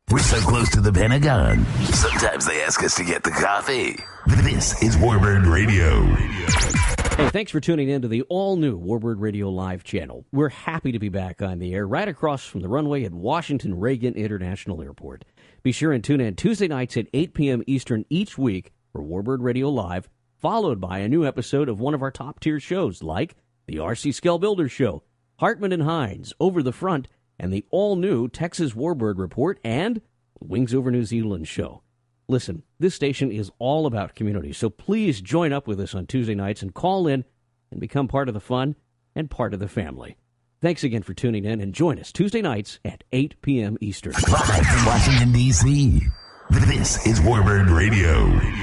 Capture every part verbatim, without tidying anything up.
We're so close to the Pentagon. Sometimes they ask us to get the coffee. This is Warbird Radio. Hey, thanks for tuning in to the all-new Warbird Radio Live channel. We're happy to be back on the air right across from the runway at Washington Reagan International Airport. Be sure and tune in Tuesday nights at eight p.m. Eastern each week for Warbird Radio Live, followed by a new episode of one of our top-tier shows like the R C Scale Builder Show, Hartman and Hines, Over the Front, and the all-new Texas Warbird Report and Wings Over New Zealand show. Listen, this station is all about community, so please join up with us on Tuesday nights and call in and become part of the fun and part of the family. Thanks again for tuning in, and join us Tuesday nights at eight p.m. Eastern. Live from Washington, D C, this is Warbird Radio.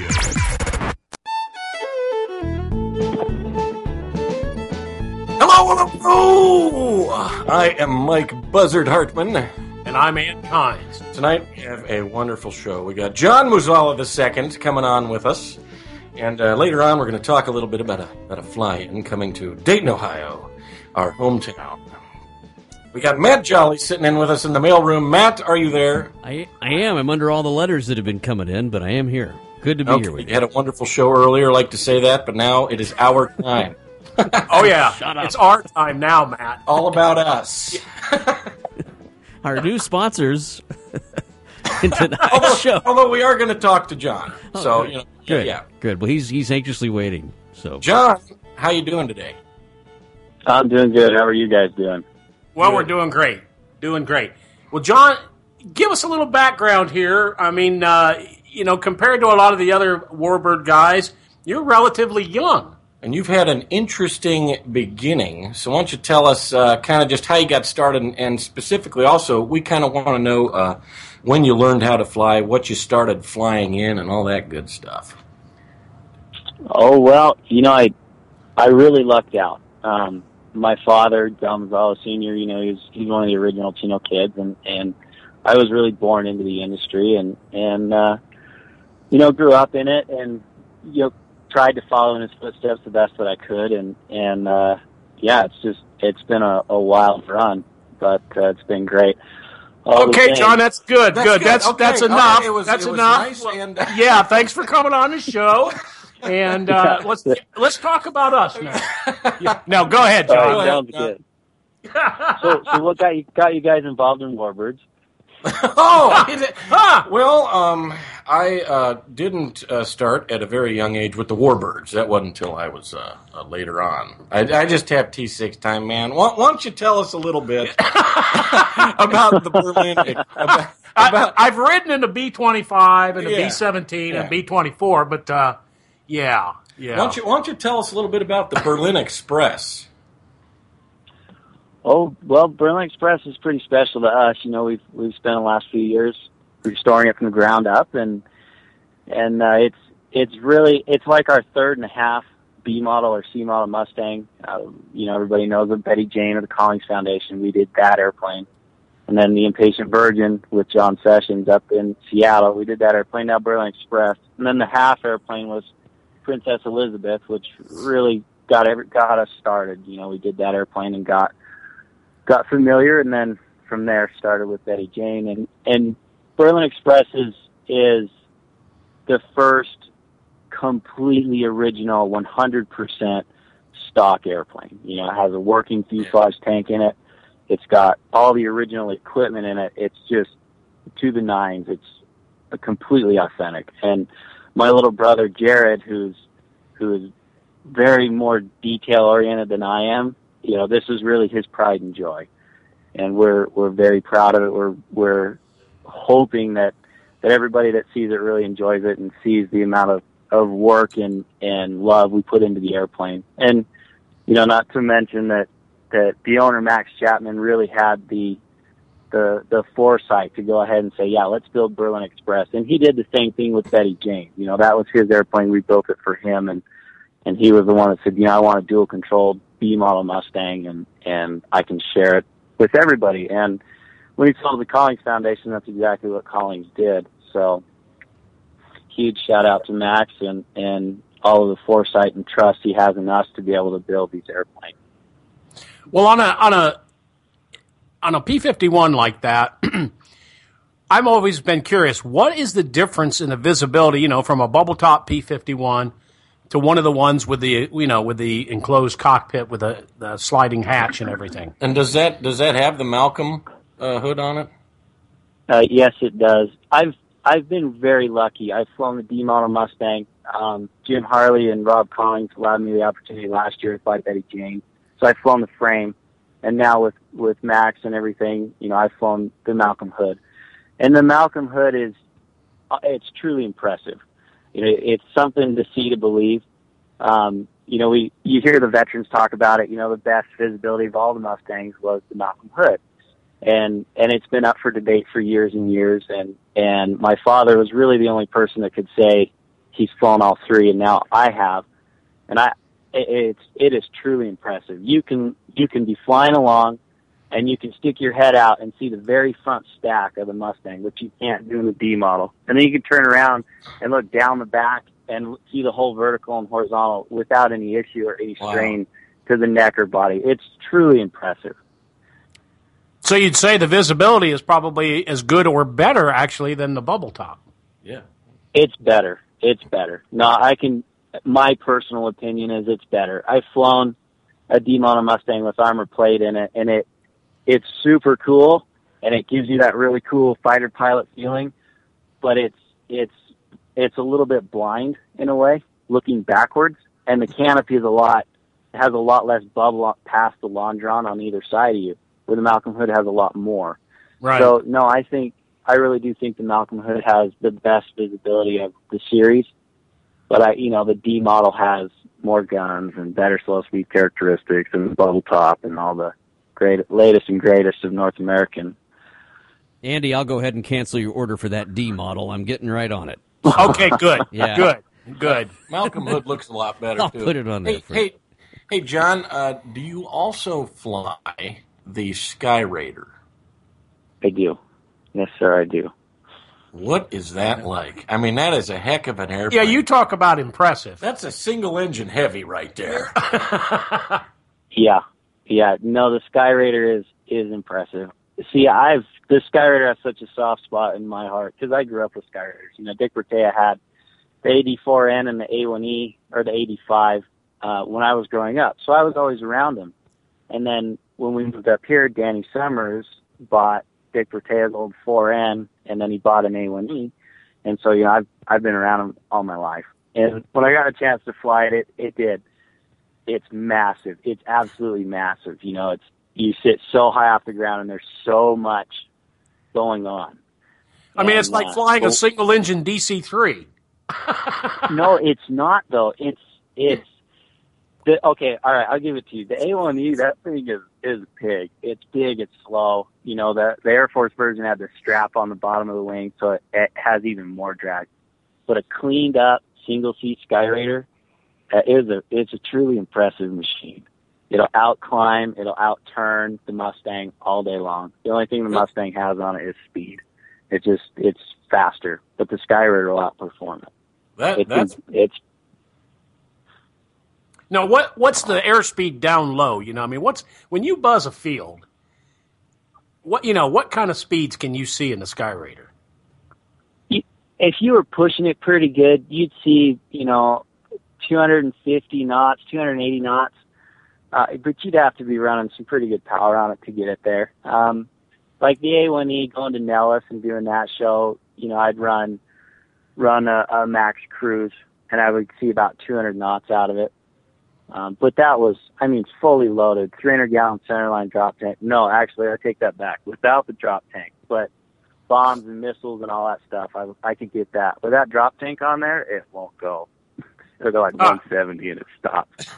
Hello, hello, hello! I am Mike Buzzard Hartman. And I'm Ant Hines. Tonight we have a wonderful show. We got John Muzala the Second coming on with us. And uh, later on we're going to talk a little bit about a, about a fly-in coming to Dayton, Ohio, our hometown. We got Matt Jolly sitting in with us in the mailroom. Matt, are you there? I I am. I'm under all the letters that have been coming in, but I am here. Good to be okay, here with you. You had a wonderful show earlier, like to say that, but now it is our time. Oh, yeah. Shut up. It's our time now, Matt. All about us. Our new sponsors in tonight's although, show. although we are going to talk to John. Oh, so, good. you know, Good. yeah. Good. Well, he's he's anxiously waiting. So, John, how you doing today? I'm doing good. How are you guys doing? Well, Good. we're doing great. Doing great. Well, John, give us a little background here. I mean, uh, you know, compared to a lot of the other Warbird guys, you're relatively young. And you've had an interesting beginning. So why don't you tell us uh, kind of just how you got started, and, and specifically also, we kind of want to know uh, when you learned how to fly, what you started flying in, and all that good stuff. Oh, well, you know, I I really lucked out. Um, my father, John Mazzala Senior, you know, he's he's one of the original Chino kids, and, and I was really born into the industry and, and uh, you know, grew up in it and, you know, tried to follow in his footsteps the best that I could, and and uh, yeah, it's just it's been a, a wild run, but uh, it's been great. All Okay, John, that's good. That's good. good. That's Okay. that's Okay, enough. it was- that's it was enough. nice and- Yeah, thanks for coming on the show. And uh, let's let's talk about us now. Yeah. No, go ahead, All John. right, sounds good. so, so what got you got you guys involved in Warbirds? Oh, is it- well, um, I uh, didn't uh, start at a very young age with the Warbirds. That wasn't until I was uh, uh, later on. I, I just have T six time, man. Why, why don't you tell us a little bit about the Berlin? About, about, I, I've ridden in a B twenty-five and a Yeah. B seventeen Yeah. and B twenty-four, but uh, yeah, yeah. why, don't you, why don't you tell us a little bit about the Berlin Express? Oh, well, Berlin Express is pretty special to us. You know, we've we've spent the last few years restoring it from the ground up, and and uh, it's it's really it's like our third and a half B model or C model Mustang. Uh, you know, everybody knows of Betty Jane of the Collings Foundation. We did that airplane, and then the Impatient Virgin with John Sessions up in Seattle. We did that airplane. Now Berlin Express, and then the half airplane was Princess Elizabeth, which really got every got us started. You know, we did that airplane and got. got familiar, and then from there started with Betty Jane. And, and Berlin Express is, is the first completely original one hundred percent stock airplane. You know, it has a working fuselage tank in it. It's got all the original equipment in it. It's just to the nines. It's completely authentic. And my little brother, Jared, who's, who's very more detail oriented than I am, you know, this is really his pride and joy, and we're we're very proud of it. We're we're hoping that, that everybody that sees it really enjoys it and sees the amount of, of work and, and love we put into the airplane. And you know, not to mention that, that the owner Max Chapman really had the the the foresight to go ahead and say, yeah, let's build Berlin Express. And he did the same thing with Betty Jane. You know, that was his airplane. We built it for him, and and he was the one that said, you know, I want a dual controlled B model Mustang, and, and I can share it with everybody. And when he sold the Collings Foundation, that's exactly what Collings did. So huge shout out to Max and, and all of the foresight and trust he has in us to be able to build these airplanes. Well, on a on a on a P fifty-one like that, I've always been curious. What is the difference in the visibility, you know, from a bubble top P fifty-one to one of the ones with the, you know, with the enclosed cockpit with the, the sliding hatch and everything? And does that does that have the Malcolm uh, hood on it? Uh, yes, it does. I've I've been very lucky. I've flown the D model Mustang. Um, Jim Harley and Rob Collins allowed me the opportunity last year to fly Betty Jane. So I've flown the frame, and now with, with Max and everything, you know, I've flown the Malcolm hood. And the Malcolm hood is, it's truly impressive. You know, it's something to see to believe. Um, you know, we, you hear the veterans talk about it, you know, the best visibility of all the Mustangs was the Malcolm hood. And, and it's been up for debate for years and years. And, and my father was really the only person that could say he's flown all three, and now I have. And I, It's it is truly impressive. You can you can be flying along, and you can stick your head out and see the very front stack of the Mustang, which you can't do in the D model. And then you can turn around and look down the back and see the whole vertical and horizontal without any issue or any strain wow. to the neck or body. It's truly impressive. So you'd say the visibility is probably as good or better actually than the bubble top. Yeah, it's better. It's better. No, I can. My personal opinion is it's better. I've flown a D-model Mustang with armor plate in it, and it it's super cool, and it gives you that really cool fighter pilot feeling. But it's it's it's a little bit blind in a way, looking backwards, and the canopy is a lot has a lot less bubble past the Londron on either side of you, where the Malcolm hood has a lot more. Right. So no, I think I really do think the Malcolm hood has the best visibility of the series. But I, you know, the D model has more guns and better slow speed characteristics and the bubble top and all the great, latest and greatest of North American. Andy, I'll go ahead and cancel your order for that D model. I'm getting right on it. Okay, good. Yeah. Good. Good. Malcolm hood looks a lot better, I'll too. put it on there. Hey, for hey, hey, John, uh, do you also fly the Sky Raider? I do. Yes, sir, I do. What is that like? I mean, that is a heck of an airplane. Yeah, you talk about impressive. That's a single-engine heavy right there. yeah. Yeah. No, the Sky Raider is, is impressive. See, I've, the Sky Raider has such a soft spot in my heart because I grew up with Sky Raiders. You know, Dick Bertea had the A D four N and the A one E, or the A D five, uh, when I was growing up. So I was always around them. And then when we moved up here, Danny Summers bought Dick Bertea's old four N, and then he bought an A one E. And so, you know, I've, I've been around him all my life. And when I got a chance to fly it, it, it did. It's massive. It's absolutely massive. You know, it's, you sit so high off the ground and there's so much going on. I mean, and, it's like uh, flying well, a single engine D C three. No, it's not though. It's, it's, the, okay, all right, I'll give it to you. The A one E, that thing is, is a pig. It's big, it's slow. You know, the, the Air Force version had the strap on the bottom of the wing, so it, it has even more drag. But a cleaned up single seat Sky Raider uh, is a, it's a truly impressive machine. It'll out climb, it'll out turn the Mustang all day long. The only thing the Mustang has on it is speed. It just, it's faster, but the Sky Raider will outperform it. That, It's, that's it's, Now, what what's the airspeed down low? You know, I mean, what's when you buzz a field? What you know, what kind of speeds can you see in the Sky Raider? if you were pushing it pretty good, you'd see, you know, two hundred fifty knots, two hundred eighty knots. Uh, but you'd have to be running some pretty good power on it to get it there. Um, like the A one E going to Nellis and doing that show, you know, I'd run, run a, a max cruise and I would see about two hundred knots out of it. Um, but that was, I mean, fully loaded, three hundred gallon centerline drop tank. No, actually, I take that back. Without the drop tank, but bombs and missiles and all that stuff, I, I could get that. With that drop tank on there, it won't go. It'll go like oh. one seventy and it stops.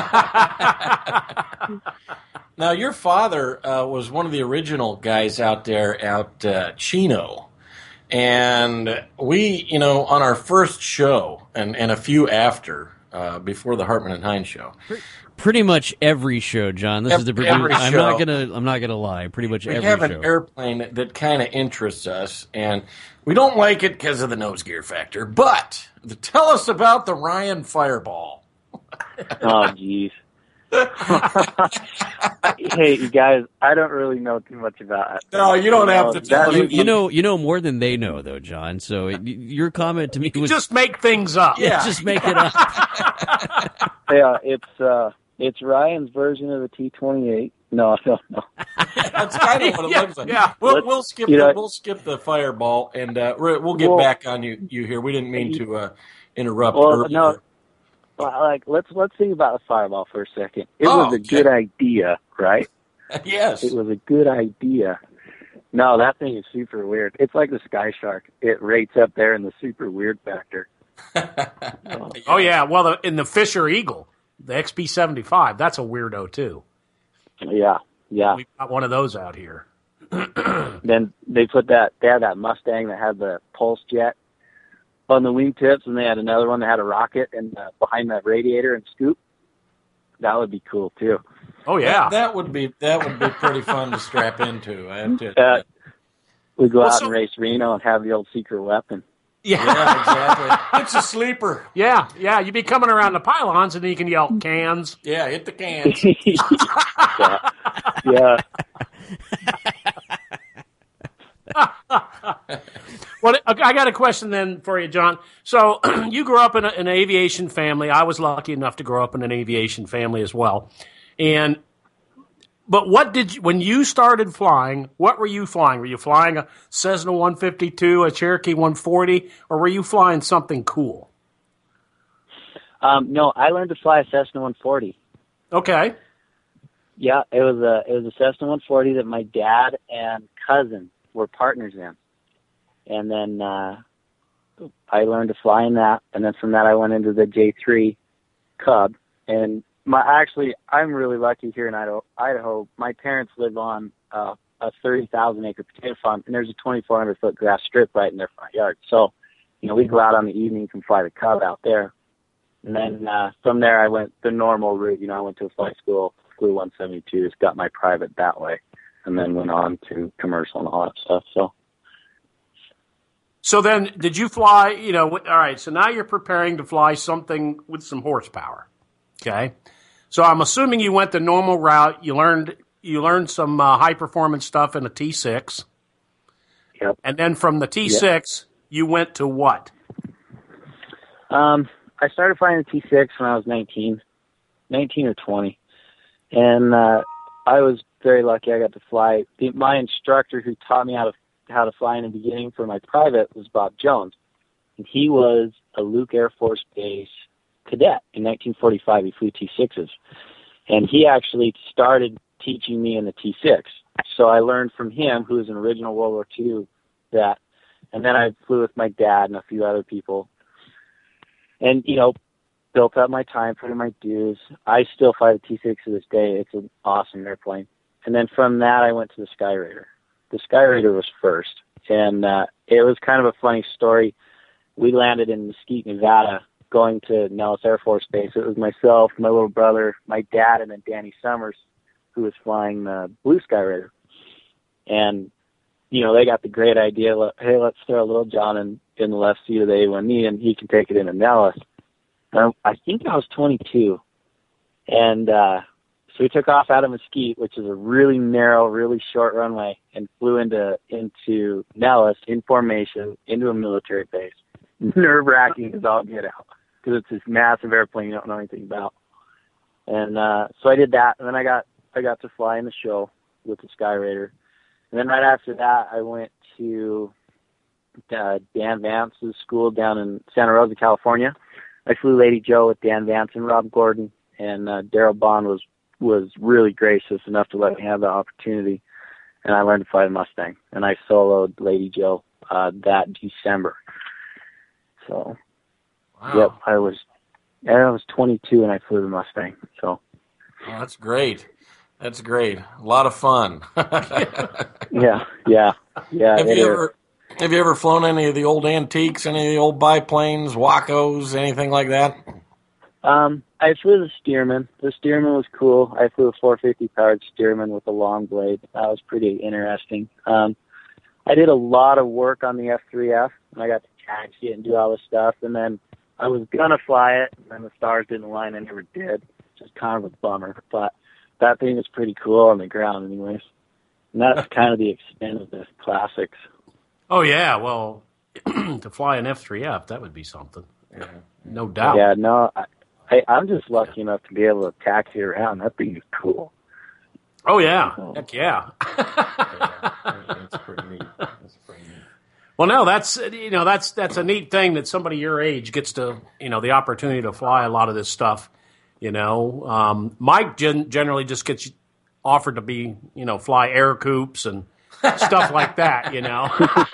Now, your father uh, was one of the original guys out there out uh, Chino. And we, you know, on our first show and, and a few after, uh, before the Hartman and Hines show. Pretty much every show, John. This every, is the producer. every I'm show. not gonna. I'm not gonna lie. Pretty much we every have show. an airplane that kind of interests us, and we don't like it because of the nose gear factor. But tell us about the Ryan Fireball. Oh, geez. Hey, you guys, I don't really know too much about it. No, you don't have to tell that You, is- you know, you know more than they know, though, John. So it, your comment to me was Just make things up. yeah, just make it up. Yeah, it's uh, it's Ryan's version of the T twenty-eight. No, no, no. That's kind of what it Yeah, looks like. yeah. We'll, Let's- we'll skip you the know- we'll skip the fireball, and uh, we're- we'll get Well- back on you you here. We didn't mean to uh, interrupt. Well, earlier. no. Well, like, let's let's think about the fireball for a second. It Oh, was a okay. good idea, right? Yes. It was a good idea. No, that thing is super weird. It's like the Sky Shark. It rates up there in the super weird factor. Oh, yeah. Well, the, in the Fisher Eagle, the X P seventy-five, that's a weirdo, too. Yeah, yeah. We've got one of those out here. Then they put that, they had that Mustang that had the pulse jet on the wingtips, and they had another one that had a rocket and uh, behind the radiator and scoop. That would be cool too. Oh, yeah. That, that would be that would be pretty fun to strap into. I have to. Uh, we go Well, out so- and race Reno and have the old secret weapon. yeah. Yeah, exactly. It's a sleeper. Yeah, yeah. You'd be coming around the pylons, and then you can yell cans. Yeah, hit the cans. yeah. yeah. Well, I got a question then for you, John. So you grew up in a, an aviation family. I was lucky enough to grow up in an aviation family as well. And but what did you, when you started flying? What were you flying? Were you flying a Cessna one fifty-two, a Cherokee one forty, or were you flying something cool? Um, no, I learned to fly a Cessna one forty. Okay. Yeah, it was a it was a Cessna one forty that my dad and cousin were partners in, and then uh, I learned to fly in that, and then from that I went into the J three Cub. And my actually, I'm really lucky here in Idaho. Idaho, my parents live on uh, a thirty thousand acre potato farm, and there's a twenty-four hundred foot grass strip right in their front yard. So, you know, we go out on the evenings and fly the Cub out there. And then uh, from there, I went the normal route. You know, I went to a flight school, flew one seventy-twos, got my private that way, and then went on to commercial and all that stuff. So, So then, did you fly? You know, all right. So now you're preparing to fly something with some horsepower. Okay. So I'm assuming you went the normal route. You learned you learned some uh, high performance stuff in a T six, yep. and then from the T six you went to what? Um, I started flying the T six when I was nineteen, nineteen or twenty, and uh, I was very lucky. I got to fly. The, my instructor who taught me how to how to fly in the beginning for my private was Bob Jones, and he was a Luke Air Force Base cadet in nineteen forty-five. He flew T sixes, and he actually started teaching me in the T six. So I learned from him, who was an original World War Two vet, and then I flew with my dad and a few other people. And, you know, built up my time, put in my dues. I still fly the T six to this day. It's an awesome airplane. And then from that, I went to the Sky Raider. The Sky Raider was first. And uh, it was kind of a funny story. We landed in Mesquite, Nevada, going to Nellis Air Force Base. It was myself, my little brother, my dad, and then Danny Summers, who was flying the Blue Sky Raider. And, you know, they got the great idea, hey, let's throw little John in, in the left seat of the A one E, and he can take it into Nellis. And I think I was twenty-two. And uh, so we took off out of Mesquite, which is a really narrow, really short runway, and flew into into Nellis in formation, into a military base. Nerve-wracking as all get out, because it's this massive airplane you don't know anything about. And uh, so I did that, and then I got I got to fly in the show with the Sky Raider. And then right after that, I went to uh, Dan Vance's school down in Santa Rosa, California. I flew Lady Joe with Dan Vance and Rob Gordon, and uh, Daryl Bond was was really gracious enough to let me have the opportunity, and I learned to fly the Mustang, and I soloed Lady Joe uh, that December. So, Wow. yep, I was I was twenty-two and I flew the Mustang. So, Oh, that's great. That's great. A lot of fun. yeah, yeah, yeah. Have it you is. ever have you ever flown any of the old antiques, any of the old biplanes, Wacos, anything like that? Um, I flew the Stearman. The Stearman was cool. I flew a four fifty powered Stearman with a long blade. That was pretty interesting. Um, I did a lot of work on the F three F, and I got to taxi it and do all this stuff. And then I was gonna fly it, and the stars didn't align. I never did. which is kind of a bummer. But that thing is pretty cool on the ground anyways. And that's kind of the extent of the classics. Oh, yeah. Well, to fly an F three F, that would be something. Yeah. No doubt. Yeah, no, I, I, I'm just lucky enough to be able to taxi around. That thing is cool. Oh, yeah. Heck yeah. That's pretty neat. That's pretty neat. Well, no, that's, you know, that's, that's a neat thing that somebody your age gets to, you know, the opportunity to fly a lot of this stuff, you know. Um, Mike gen- generally just gets offered to be, you know, fly air coops and stuff like that, you know.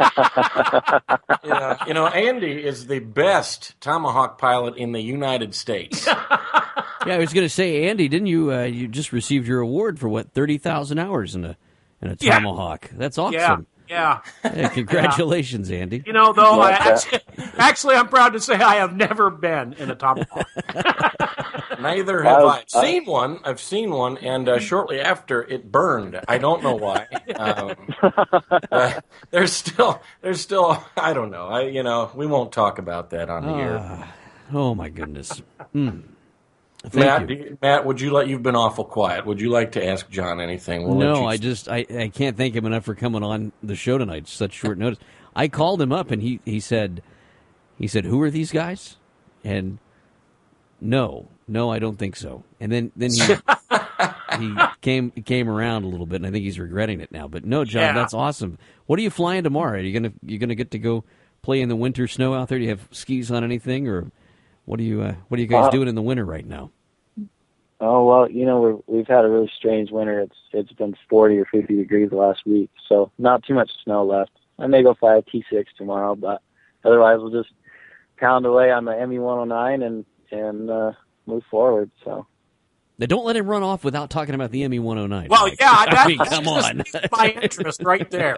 Yeah, you know, Andy is the best Tomahawk pilot in the United States. Yeah, I was going to say, Andy, didn't you? Uh, you just received your award for what thirty thousand hours in a in a Yeah. Tomahawk. That's awesome. Yeah, yeah. Yeah, congratulations, Andy. You know, though, I Yeah, actually, actually, I'm proud to say I have never been in a Tomahawk. Neither have I. I've- I've- Seen one. I've seen one, and uh, shortly after, it burned. I don't know why. Um, uh, there's still, there's still, I don't know. I, you know, we won't talk about that on the air. Ah, oh my goodness. Mm. Thank Matt, you. do you- Matt, would you like? You've been awful quiet. Would you like to ask John anything? We'll let No, you- I just I, I can't thank him enough for coming on the show tonight. Such short notice. I called him up and he, he said he said, "Who are these guys?" And no, no, I don't think so. And then then he he came came around a little bit, and I think he's regretting it now. But no, John, Yeah. that's awesome. What are you flying tomorrow? Are you gonna you gonna get to go play in the winter snow out there? Do you have skis on anything, or what are you uh, what are you guys Uh, doing in the winter right now? Oh, well, you know, we're, we've had a really strange winter. It's It's been forty or fifty degrees the last week, so not too much snow left. I may go fly a T six tomorrow, but otherwise we'll just pound away on the M E one oh nine and, and uh, move forward, so. Now, don't let him run off without talking about the M E one oh nine. Well, Mike. yeah, I that, mean, that's come just on. my interest right there.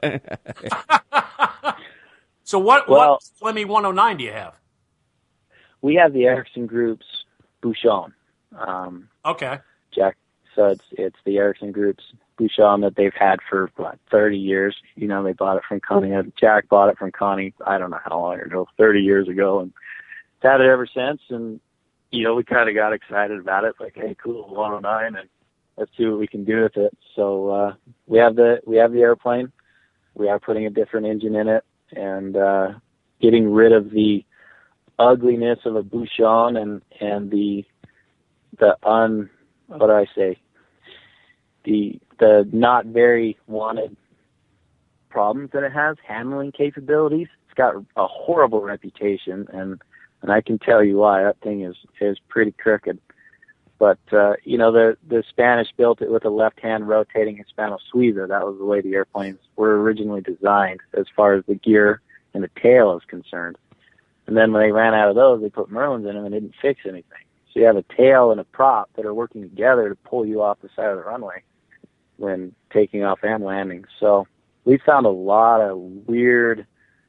So what, Well- what M E one oh nine do you have? We have the Ericsson Group's Bouchon. Um, Okay. Jack, so it's it's the Ericsson Group's Bouchon that they've had for what thirty years. You know, they bought it from Connie. Jack bought it from Connie. I don't know how long ago, thirty years ago, and it's had it ever since. And you know, we kind of got excited about it, like, hey, cool, one oh nine, and let's see what we can do with it. So uh, we have the we have the airplane. We are putting a different engine in it and uh, getting rid of the ugliness of a Bouchon and and the the un what do I say the the not very wanted problems that it has, handling capabilities. It's got a horrible reputation, and and I can tell you why. That thing is is pretty crooked. But uh, you know, the the Spanish built it with a left hand rotating Hispano Suiza. That was the way the airplanes were originally designed, as far as the gear and the tail is concerned. And then when they ran out of those, they put Merlins in them and didn't fix anything. So you have a tail and a prop that are working together to pull you off the side of the runway when taking off and landing. So we found a lot of weird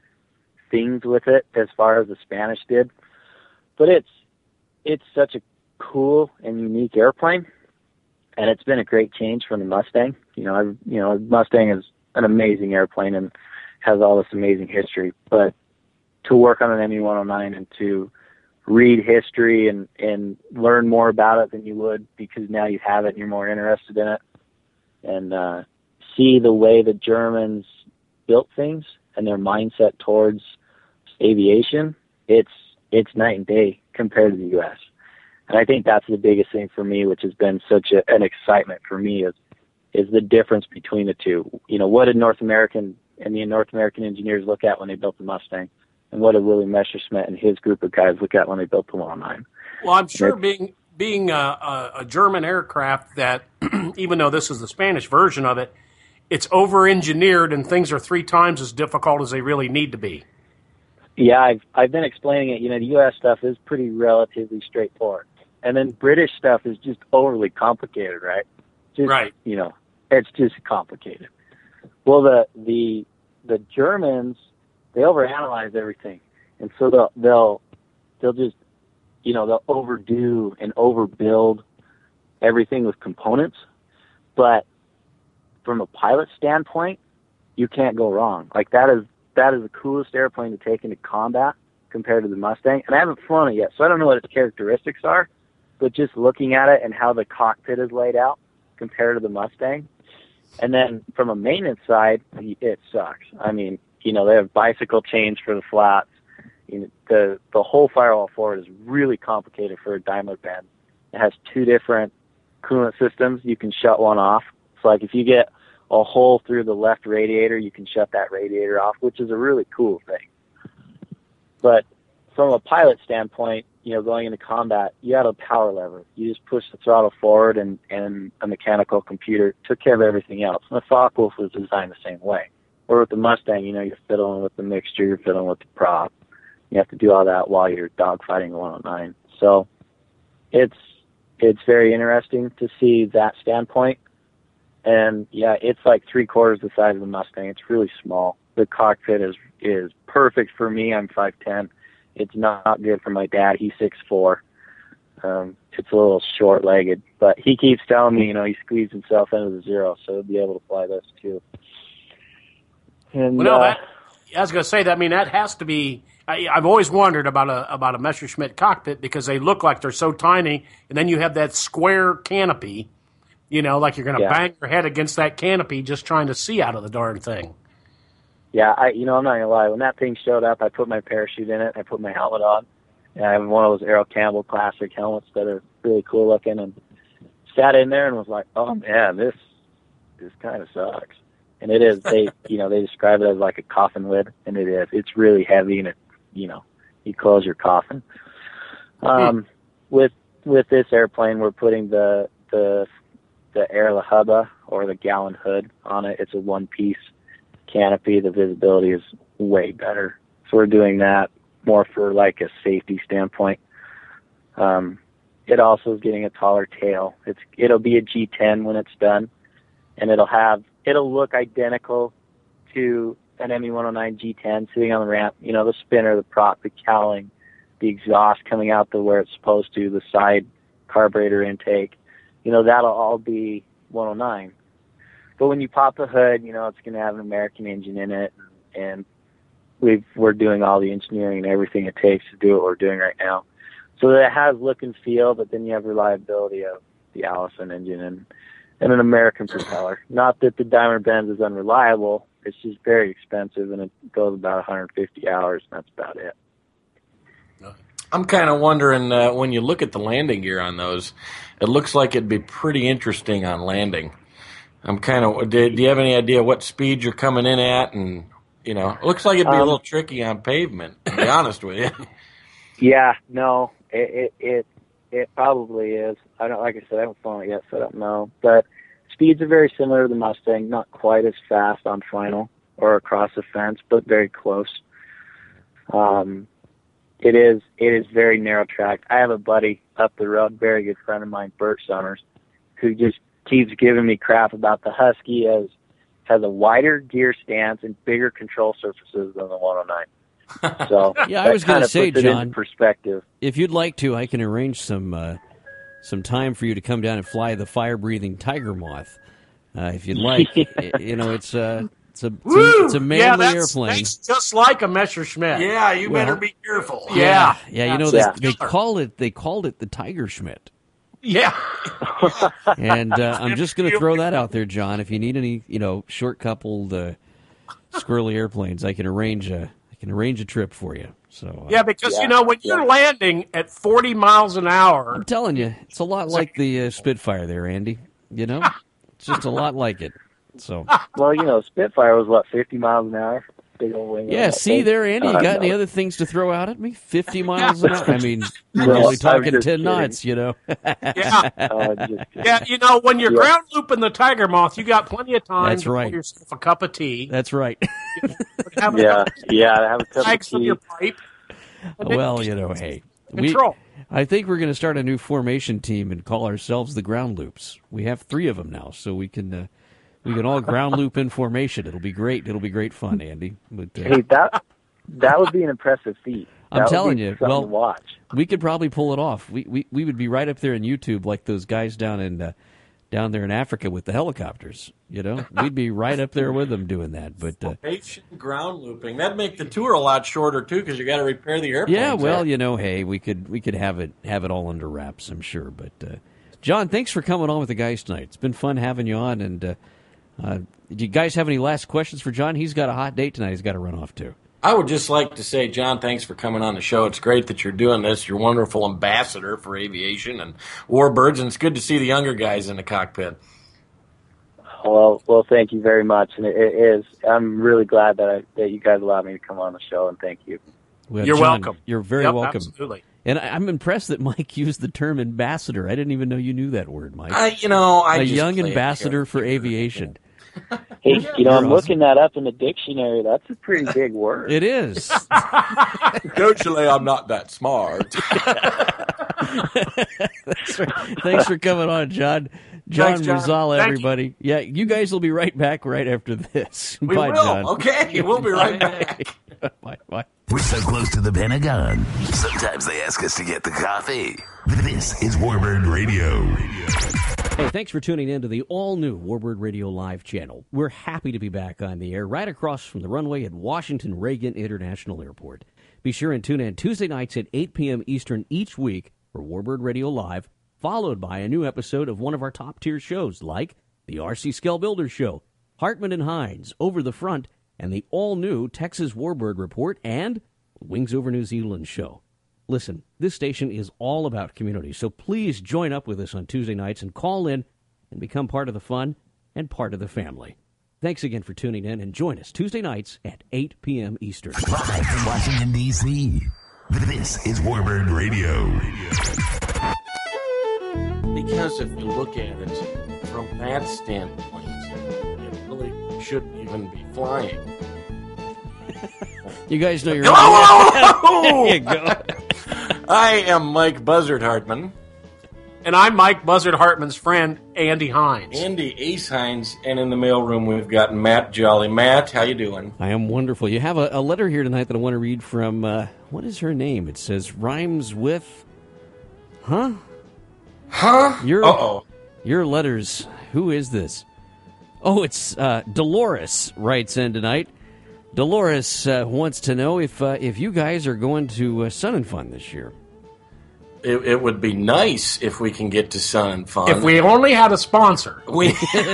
things with it as far as the Spanish did. But it's it's such a cool and unique airplane, and it's been a great change from the Mustang. You know, I, you know, Mustang is an amazing airplane and has all this amazing history. But to work on an M E one oh nine and to read history and, and learn more about it than you would because now you have it and you're more interested in it, and uh, see the way the Germans built things and their mindset towards aviation, it's it's night and day compared to the U S. And I think that's the biggest thing for me, which has been such a, an excitement for me, is is the difference between the two. You know, what did North American and the North American engineers look at when they built the Mustang? And what did Willie Messerschmitt and his group of guys look at when they built the one oh nine? Well, I'm sure being being a, a, a German aircraft that, even though this is the Spanish version of it, it's over-engineered and things are three times as difficult as they really need to be. Yeah, I've I've been explaining it. You know, the U S stuff is pretty relatively straightforward, and then British stuff is just overly complicated, right? Just, Right. You know, it's just complicated. Well, the the the Germans, they overanalyze everything, and so they'll they'll they'll just you know they'll overdo and overbuild everything with components, but from a pilot standpoint, you can't go wrong. Like that is that is the coolest airplane to take into combat compared to the Mustang. And I haven't flown it yet, so I don't know what its characteristics are. but just looking at it and how the cockpit is laid out compared to the Mustang. And then from a maintenance side, it sucks. I mean, you know, they have bicycle chains for the flats. You know, the the whole firewall forward is really complicated for a Daimler Benz. It has two different coolant systems. You can shut one off. So like if you get a hole through the left radiator, you can shut that radiator off, which is a really cool thing. But from a pilot standpoint, you know, going into combat, you had a power lever. You just push the throttle forward, and, and a mechanical computer took care of everything else. And the Focke-Wulf was designed the same way. Or with the Mustang, you know, you're fiddling with the mixture, you're fiddling with the prop. You have to do all that while you're dogfighting the one oh nine. So it's it's very interesting to see that standpoint. And yeah, it's like three quarters the size of the Mustang. It's really small. The cockpit is is perfect for me. I'm five ten. It's not good for my dad. He's six four. Um, it's a little short-legged, but he keeps telling me, you know, he squeezed himself into the Zero, so he'll be able to fly this too. And well, no, uh, that, I was going to say that. I mean, that has to be. I, I've always wondered about a about a Messerschmitt cockpit because they look like they're so tiny, and then you have that square canopy. You know, like you're going to yeah. bang your head against that canopy just trying to see out of the darn thing. Yeah, I you know I'm not gonna lie. When that thing showed up, I put my parachute in it. I put my helmet on. And I have one of those Aero Campbell classic helmets that are really cool looking, and sat in there and was like, "Oh man, this this kind of sucks." And it is. They you know they describe it as like a coffin lid, and it is. It's really heavy, and it you know you close your coffin. Um, with with this airplane, we're putting the the the Air La Hubba or the gallon hood on it. It's a one piece canopy. The visibility is way better, so we're doing that more for like a safety standpoint. Um, it also is getting a taller tail. It's it'll be a G ten when it's done, and it'll have it'll look identical to an M E one oh nine G ten sitting on the ramp. You know, the spinner, the prop, the cowling, the exhaust coming out the where it's supposed to, the side carburetor intake. You know, that'll all be one oh nine. But when you pop the hood, you know, it's going to have an American engine in it, and we've, we're doing all the engineering and everything it takes to do what we're doing right now. So that it has look and feel, but then you have reliability of the Allison engine and, and an American propeller. Not that the Daimler Benz is unreliable, it's just very expensive, and it goes about one hundred fifty hours, and that's about it. I'm kind of wondering, uh, when you look at the landing gear on those, it looks like it'd be pretty interesting on landing. I'm kind of, do, do you have any idea what speed you're coming in at? And, you know, it looks like it'd be um, a little tricky on pavement, to be honest with you. Yeah, no, it, it, it, it probably is. I don't, like I said, I haven't flown it yet, so I don't know. But speeds are very similar to the Mustang, not quite as fast on final or across the fence, but very close. Um, it is, it is very narrow track. I have a buddy up the road, very good friend of mine, Bert Summers, who just keeps giving me crap about the Husky as has a wider gear stance and bigger control surfaces than the one oh nine. So yeah, I was going to say, John, perspective. If you'd like to, I can arrange some uh, some time for you to come down and fly the fire-breathing Tiger Moth, uh, if you'd like. You know, it's a it's a it's a, it's a manly yeah, that's, airplane. That's just like a Messerschmitt. Yeah, you well, better be careful. Yeah, yeah, yeah you know yeah. they, they call it they called it the Tiger Schmidt. Yeah. And uh, I'm just going to throw that out there, John. If you need any, you know, short-coupled uh, squirrely airplanes, I can arrange a I can arrange a trip for you. So uh, yeah, because yeah, you know when yeah. you're landing at forty miles an hour, I'm telling you, it's a lot like the uh, Spitfire there, Andy. You know, it's just a lot like it. So well, you know, Spitfire was what fifty miles an hour. Big old wing. Yeah, see thing. there, Andy. You got uh, any no. other things to throw out at me? Fifty miles an hour. I mean, we're Well, only talking ten kidding. knots. You know. yeah, Uh, just, yeah. You know when you're Yeah. ground looping the Tiger Moth, you got plenty of time That's to right. pour yourself a cup of tea. That's right. Have a yeah, couple yeah. I have a cup of bags from tea. your pipe. and then Well, just you know, hey, we. control. I think we're going to start a new formation team and call ourselves the Ground Loops. We have three of them now, so we can uh, we can all ground loop in formation. It'll be great. It'll be great fun, Andy. But, uh, Hey, that that would be an impressive feat. That I'm would telling be you, something well, to watch. we could probably pull it off. We, we we would be right up there on YouTube like those guys down in uh, down there in Africa with the helicopters. You know, we'd be right up there with them doing that. But uh, Formation ground looping, that'd make the tour a lot shorter too, because you got to repair the airplane. yeah, well, you know, hey, we could we could have it have it all under wraps, I'm sure. But uh, John, thanks for coming on with the guys tonight. It's been fun having you on. And uh, uh, do you guys have any last questions for John? He's got a hot date tonight. He's got to run off too. I would just like to say, John, thanks for coming on the show. It's great that you're doing this. You're a wonderful ambassador for aviation and warbirds, and it's good to see the younger guys in the cockpit. Well, well, thank you very much, and it, it is. I'm really glad that I, that you guys allowed me to come on the show, and thank you. Well, You're John, welcome. You're very Yep, welcome. Absolutely. And I- I'm impressed that Mike used the term ambassador. I didn't even know you knew that word, Mike. I, you know, I a just young play it ambassador here. for aviation. Hey, you know, I'm awesome. looking that up in the dictionary. That's a pretty big word. It is. Usually, I'm not that smart. That's right. Thanks for coming on, John. John Thanks, John. Rosala, Thank you. everybody. Yeah, you guys will be right back right after this. We Bye, will. John. Okay, we'll be right back. Bye, bye. We're so close to the Pentagon. Sometimes they ask us to get the coffee. This is Warbird Radio. Hey, thanks for tuning in to the all-new Warbird Radio Live channel. We're happy to be back on the air right across from the runway at Washington Reagan International Airport. Be sure and tune in Tuesday nights at eight p.m. Eastern each week for Warbird Radio Live, followed by a new episode of one of our top-tier shows like the R C Skell Builder Show, Hartman and Hines, Over the Front, and the all-new Texas Warbird Report and Wings Over New Zealand Show. Listen, this station is all about community, so please join up with us on Tuesday nights and call in and become part of the fun and part of the family. Thanks again for tuning in, and join us Tuesday nights at eight p.m. Eastern. Live from Washington, D C, this is Warbird Radio. Because if you look at it from that standpoint, it really shouldn't even be flying. You guys know your Hello! There you go. I am Mike Buzzard Hartman. And I'm Mike Buzzard Hartman's friend, Andy Hines. Andy Ace Hines, and in the mailroom we've got Matt Jolly. Matt, how you doing? I am wonderful. You have a, a letter here tonight that I want to read from, uh, what is her name? It says, rhymes with, huh? Huh? Your, Uh-oh. your letters. Who is this? Oh, it's uh, Dolores writes in tonight. Dolores uh, wants to know if uh, if you guys are going to uh, Sun and Fun this year. It, it would be nice if we can get to Sun and Fun. If we only had a sponsor. we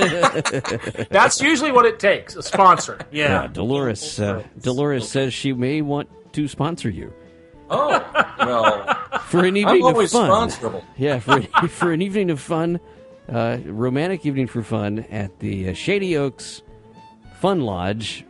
That's usually what it takes, a sponsor. Yeah, Yeah. Dolores. Uh, Dolores says she may want to sponsor you Oh, well, for an I'm evening of always fun. sponsorable. Yeah, for for an evening of fun, uh, romantic evening for fun at the uh, Shady Oaks Fun Lodge.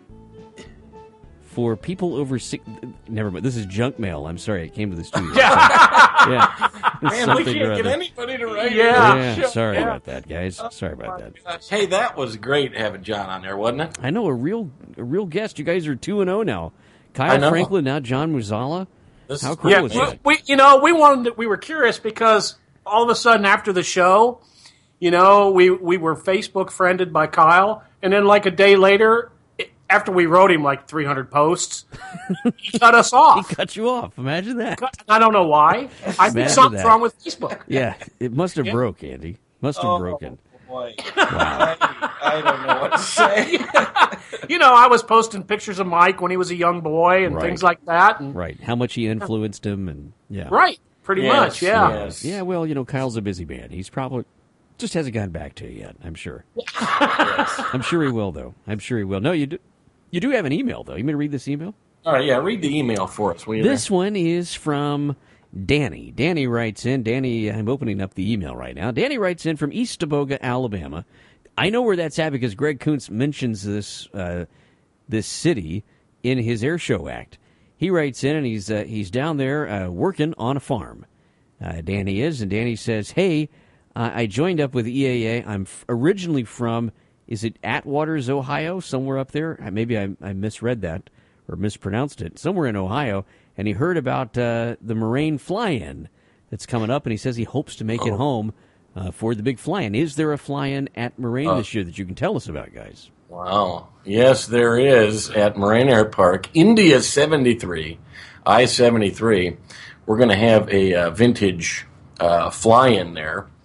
For people over six, never mind. This is junk mail. I'm sorry, it came to the studio. yeah, Man, we Something can't or get other. anybody to write Yeah. it. Yeah, sorry Yeah. about that, guys. Sorry about that. Hey, that was great having John on there, wasn't it? I know a real, a real guest. You guys are two and zero now. I Kyle know. Franklin, now John Muzala. This How is cool Yeah, was we, that? we, you know, we wanted, to, we were curious because all of a sudden after the show, you know, we, we were Facebook friended by Kyle, and then like a day later, it- after we wrote him like three hundred posts, he cut us off. Cut you off. Imagine that. I don't know why. I think Imagine something's that. wrong with Facebook. Yeah, it must have broke, Andy. Must have broken. Boy, I, I don't know what to say. You know, I was posting pictures of Mike when he was a young boy and Right. things like that. And, Right. How much he influenced him, and yeah. right, pretty Yes, much, yeah. yes. Yeah, well, you know, Kyle's a busy man. He's probably just hasn't gotten back to you yet, I'm sure. I'm sure he will, though. I'm sure he will. No, you do. You do have an email, though. You mean to read this email? All right, yeah, read the email for us, will you? This one is from Danny. Danny writes in. Danny, I'm opening up the email right now. Danny writes in from East Teboga, Alabama. I know where that's at because Greg Kuntz mentions this uh, this city in his Air Show Act. He writes in, and he's uh, he's down there uh, working on a farm. Uh, Danny is, and Danny says, "Hey, uh, I joined up with E A A. I'm f- originally from, is it Atwaters, Ohio, somewhere up there? Uh, Maybe I, I misread that or mispronounced it. Somewhere in Ohio, and he heard about uh, the Moraine Fly-In that's coming up, and he says he hopes to make it home uh, for the big fly-in. Is there a fly-in at Moraine this year that you can tell us about, guys?" Wow. Yes, there is at Moraine Air Park, India seventy-three, I seventy-three. We're going to have a uh, vintage uh, fly-in there.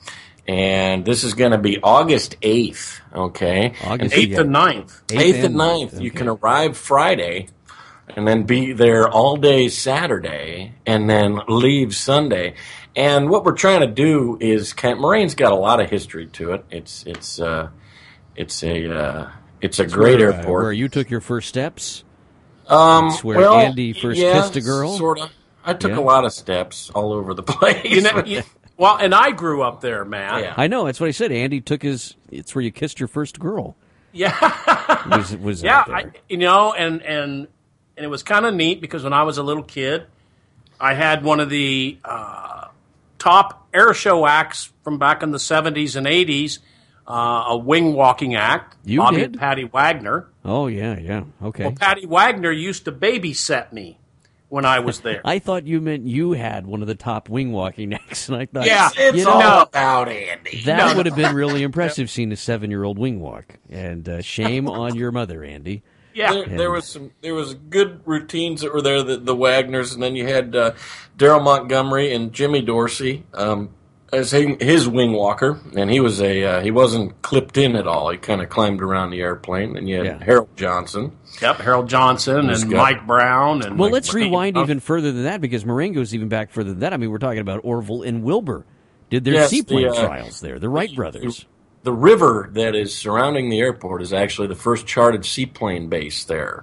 And this is going to be August eighth, okay? August Eighth and ninth. eighth and ninth. You okay. can arrive Friday and then be there all day Saturday and then leave Sunday. And what we're trying to do is, kind Moraine's got a lot of history to it. It's it's uh, it's a uh, it's a great where, uh, airport. where you took your first steps. Um, It's where well, Andy first yeah, kissed a girl? Sort of. I took Yeah. a lot of steps all over the place. You know, you, well, and I grew up there, Matt. Yeah. I know, that's what I said. Andy took his, it's where you kissed your first girl. Yeah. Was, was Yeah, out there. I, you know, and and and it was kind of neat because when I was a little kid, I had one of the uh, top air show acts from back in the seventies and eighties, uh, a wing walking act. You Bobby did? and Patty Wagner. Oh, yeah, yeah. Okay. Well, Patty Wagner used to babysit me when I was there. I thought you meant you had one of the top wing walking acts, and I thought, Yeah, It's you know, all about Andy. that would have been really impressive seeing a seven-year-old wing walk. And uh, shame on your mother, Andy. yeah. There, there was some. There was good routines that were there. The, the Wagners, and then you had uh, Daryl Montgomery and Jimmy Dorsey um, as he, his wing walker, and he was a uh, he wasn't clipped in at all. He kind of climbed around the airplane. And you had Yeah. Harold Johnson. Yep, Harold Johnson Who's and got- Mike Brown. and Well, Mike let's Brown. rewind even further than that, because Marengo's even back further than that. I mean, we're talking about Orville and Wilbur did their Yes, seaplane the, uh, trials there, the Wright brothers. The river that is surrounding the airport is actually the first charted seaplane base there.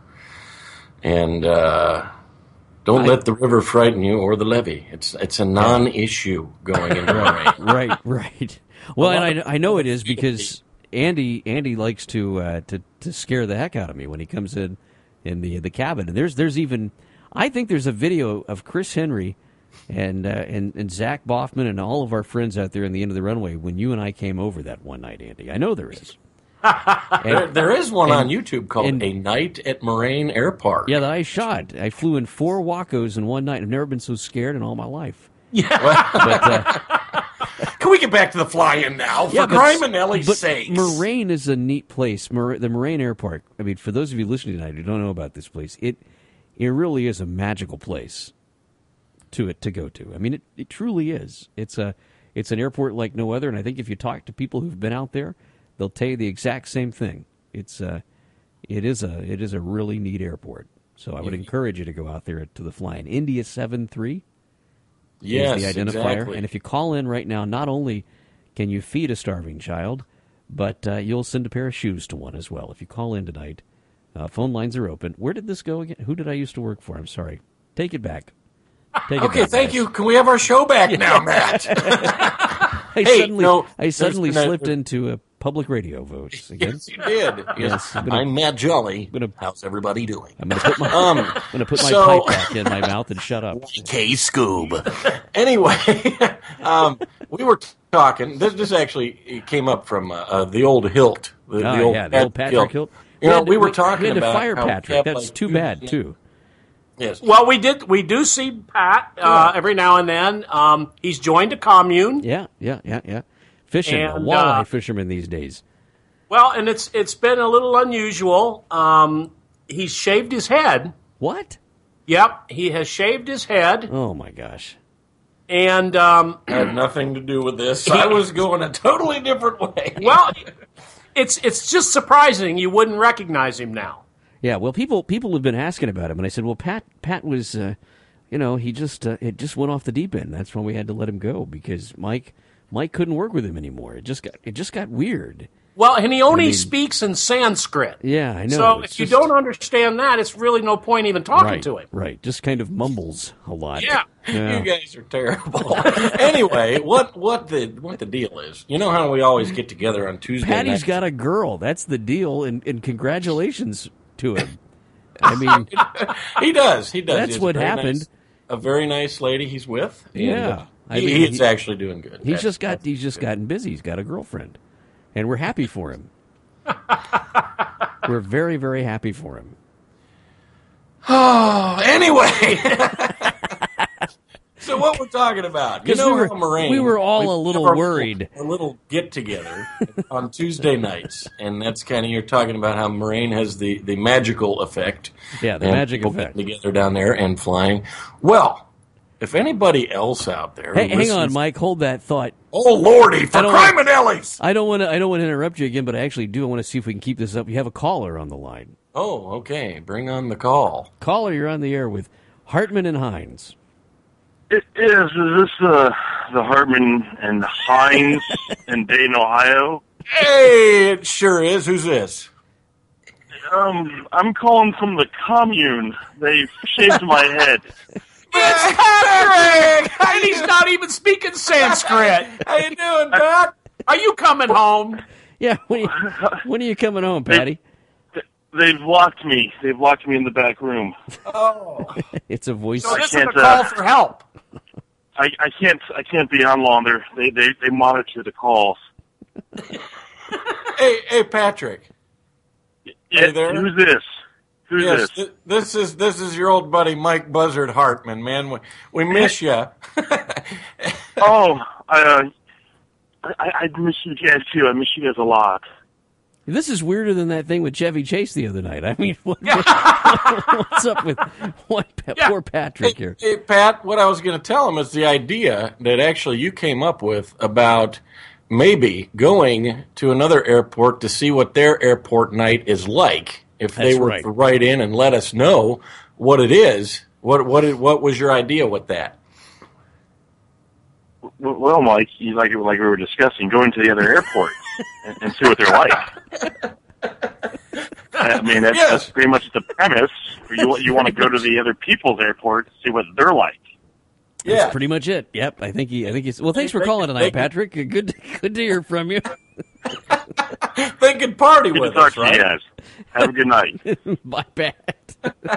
And uh, don't I- let the river frighten you or the levee. It's it's a non-issue going into Moraine. Right, right. Well, and I, I know it is because Andy Andy likes to uh, to to scare the heck out of me when he comes in in the the cabin. And there's there's even I think there's a video of Chris Henry and uh, and and Zach Boffman and all of our friends out there in the end of the runway when you and I came over that one night, Andy. I know there is. There, And, there is one and- on YouTube called and- A Night at Moraine Air Park. yeah, that I shot. I flew in four Wacos in one night. I've never been so scared in all my life. Yeah. But uh, Can we get back to the fly-in now? For Yeah, but- Grimanelli's but sakes. Moraine is a neat place. Mor- the Moraine Air Park. I mean, for those of you listening tonight who don't know about this place, it it really is a magical place to it to go to. I mean, it, it truly is. It's a it's an airport like no other, and I think if you talk to people who've been out there, they'll tell you the exact same thing. It's uh, it is a it is a really neat airport. So I would encourage you to go out there to the fly-in. India seven three. yes, is the identifier. exactly. And if you call in right now, not only can you feed a starving child, but uh, you'll send a pair of shoes to one as well. If you call in tonight, uh, phone lines are open. Where did this go again? Who did I used to work for? I'm sorry. Take it back. Take it Okay, back, thank guys. you. Can we have our show back now, Matt? I Hey, suddenly, no, I suddenly there's been a- slipped into a public radio voice again. Yes, you did. Yes, Yes, I'm gonna- I'm Matt Jolly. gonna- How's everybody doing? I'm going to put my Um, I'm going to put my so- pipe back in my mouth and shut up. K Scoob. Anyway, um, we were talking. This, this actually came up from uh, uh, the old Hilt. The, Oh, the old yeah, the old Patrick Hilt. You know, had to- we were talking we had to about fire how Patrick. kept, That's like, too two- bad too. Yes. Well, we did. We do see Pat uh, every now and then. Um, he's joined a commune. Yeah, yeah, yeah, yeah. Fishing, a And, walleye uh, fisherman these days. Well, and it's it's been a little unusual. Um, he's shaved his head. What? Yep, he has shaved his head, Oh my gosh. and um, Had nothing to do with this. I was going a totally different way. well, it's it's just surprising you wouldn't recognize him now. Yeah, well, people people have been asking about him, and I said, well, Pat Pat was, uh, you know, he just uh, it just went off the deep end. That's why we had to let him go because Mike Mike couldn't work with him anymore. It just got it just got weird. Well, and he only I mean- speaks in Sanskrit. Yeah, I know. So It's if you just- don't understand that, it's really no point even talking right, to him. right, just kind of mumbles a lot. Yeah. Yeah. You guys are terrible. Anyway, what what the what the deal is? You know how we always get together on Tuesday Patty's nights? got a girl. That's the deal, and, and congratulations to him. I mean, He does. He does. That's He has what a very happened. nice- a very nice lady he's with. and, Yeah. uh, I he, mean, he's he- actually doing good. he's That's- just got he's just gotten busy. He's got a girlfriend, and we're happy for him. We're very very happy for him. Oh, anyway. So what we're talking about? You 'Cause know we were- how Moraine, we were all we a little have our worried. A little get together on Tuesday nights, and that's kind of you're talking about how Moraine has the, the magical effect. Yeah, the and magic people effect. getting together down there and flying. Well, if anybody else out there, Hey, who hang on, listens- Mike. Hold that thought. Oh lordy, for I don't crime want- and Ellie's. I don't want to. I don't want to interrupt you again, but I actually do. I want to see if we can keep this up. You have a caller on the line. Oh, okay. Bring on the call. Caller, you're on the air with Hartman and Hines. It is. Is this uh, the Hartman and Hines in Dayton, Ohio? Hey, it sure is. Who's this? Um, I'm calling from the commune. They shaved my head. It's Patrick! And he's not even speaking Sanskrit. How you doing, Pat? Are you coming home? Yeah, when are you, when are you coming home, Patty? They've locked me. They've locked me in the back room. Oh, It's a voice. So this is a can't, call uh, for help. I, I can't. I can't be on long. They're, they they they monitor the calls. hey, hey, Patrick. Yeah, there? Who's this? Who's Yes, this? th- this is this is your old buddy Mike Buzzard Hartman, man. We, we miss you. Oh, I, uh, I I miss you guys too. I miss you guys a lot. This is weirder than that thing with Chevy Chase the other night. I mean, what, what's up with what, Yeah. poor Patrick Hey, here? hey, Pat, what I was going to tell him is the idea that actually you came up with about maybe going to another airport to see what their airport night is like. If they That's were right. to write in and let us know what it is, what what it- what was your idea with that? W- Well, Mike, you like like we were discussing, going to the other airport and, and see what they're like. I mean, that's, Yes. that's pretty much the premise. You you want to go to the other people's airport to see what thir're like. That's pretty much it. Yep, I think he. I think he's. Well, thanks for They- calling they- tonight, Patrick. Good, good to hear from you. They could party Good with to talk us, to right? you guys. Have a good night. Bye, Pat.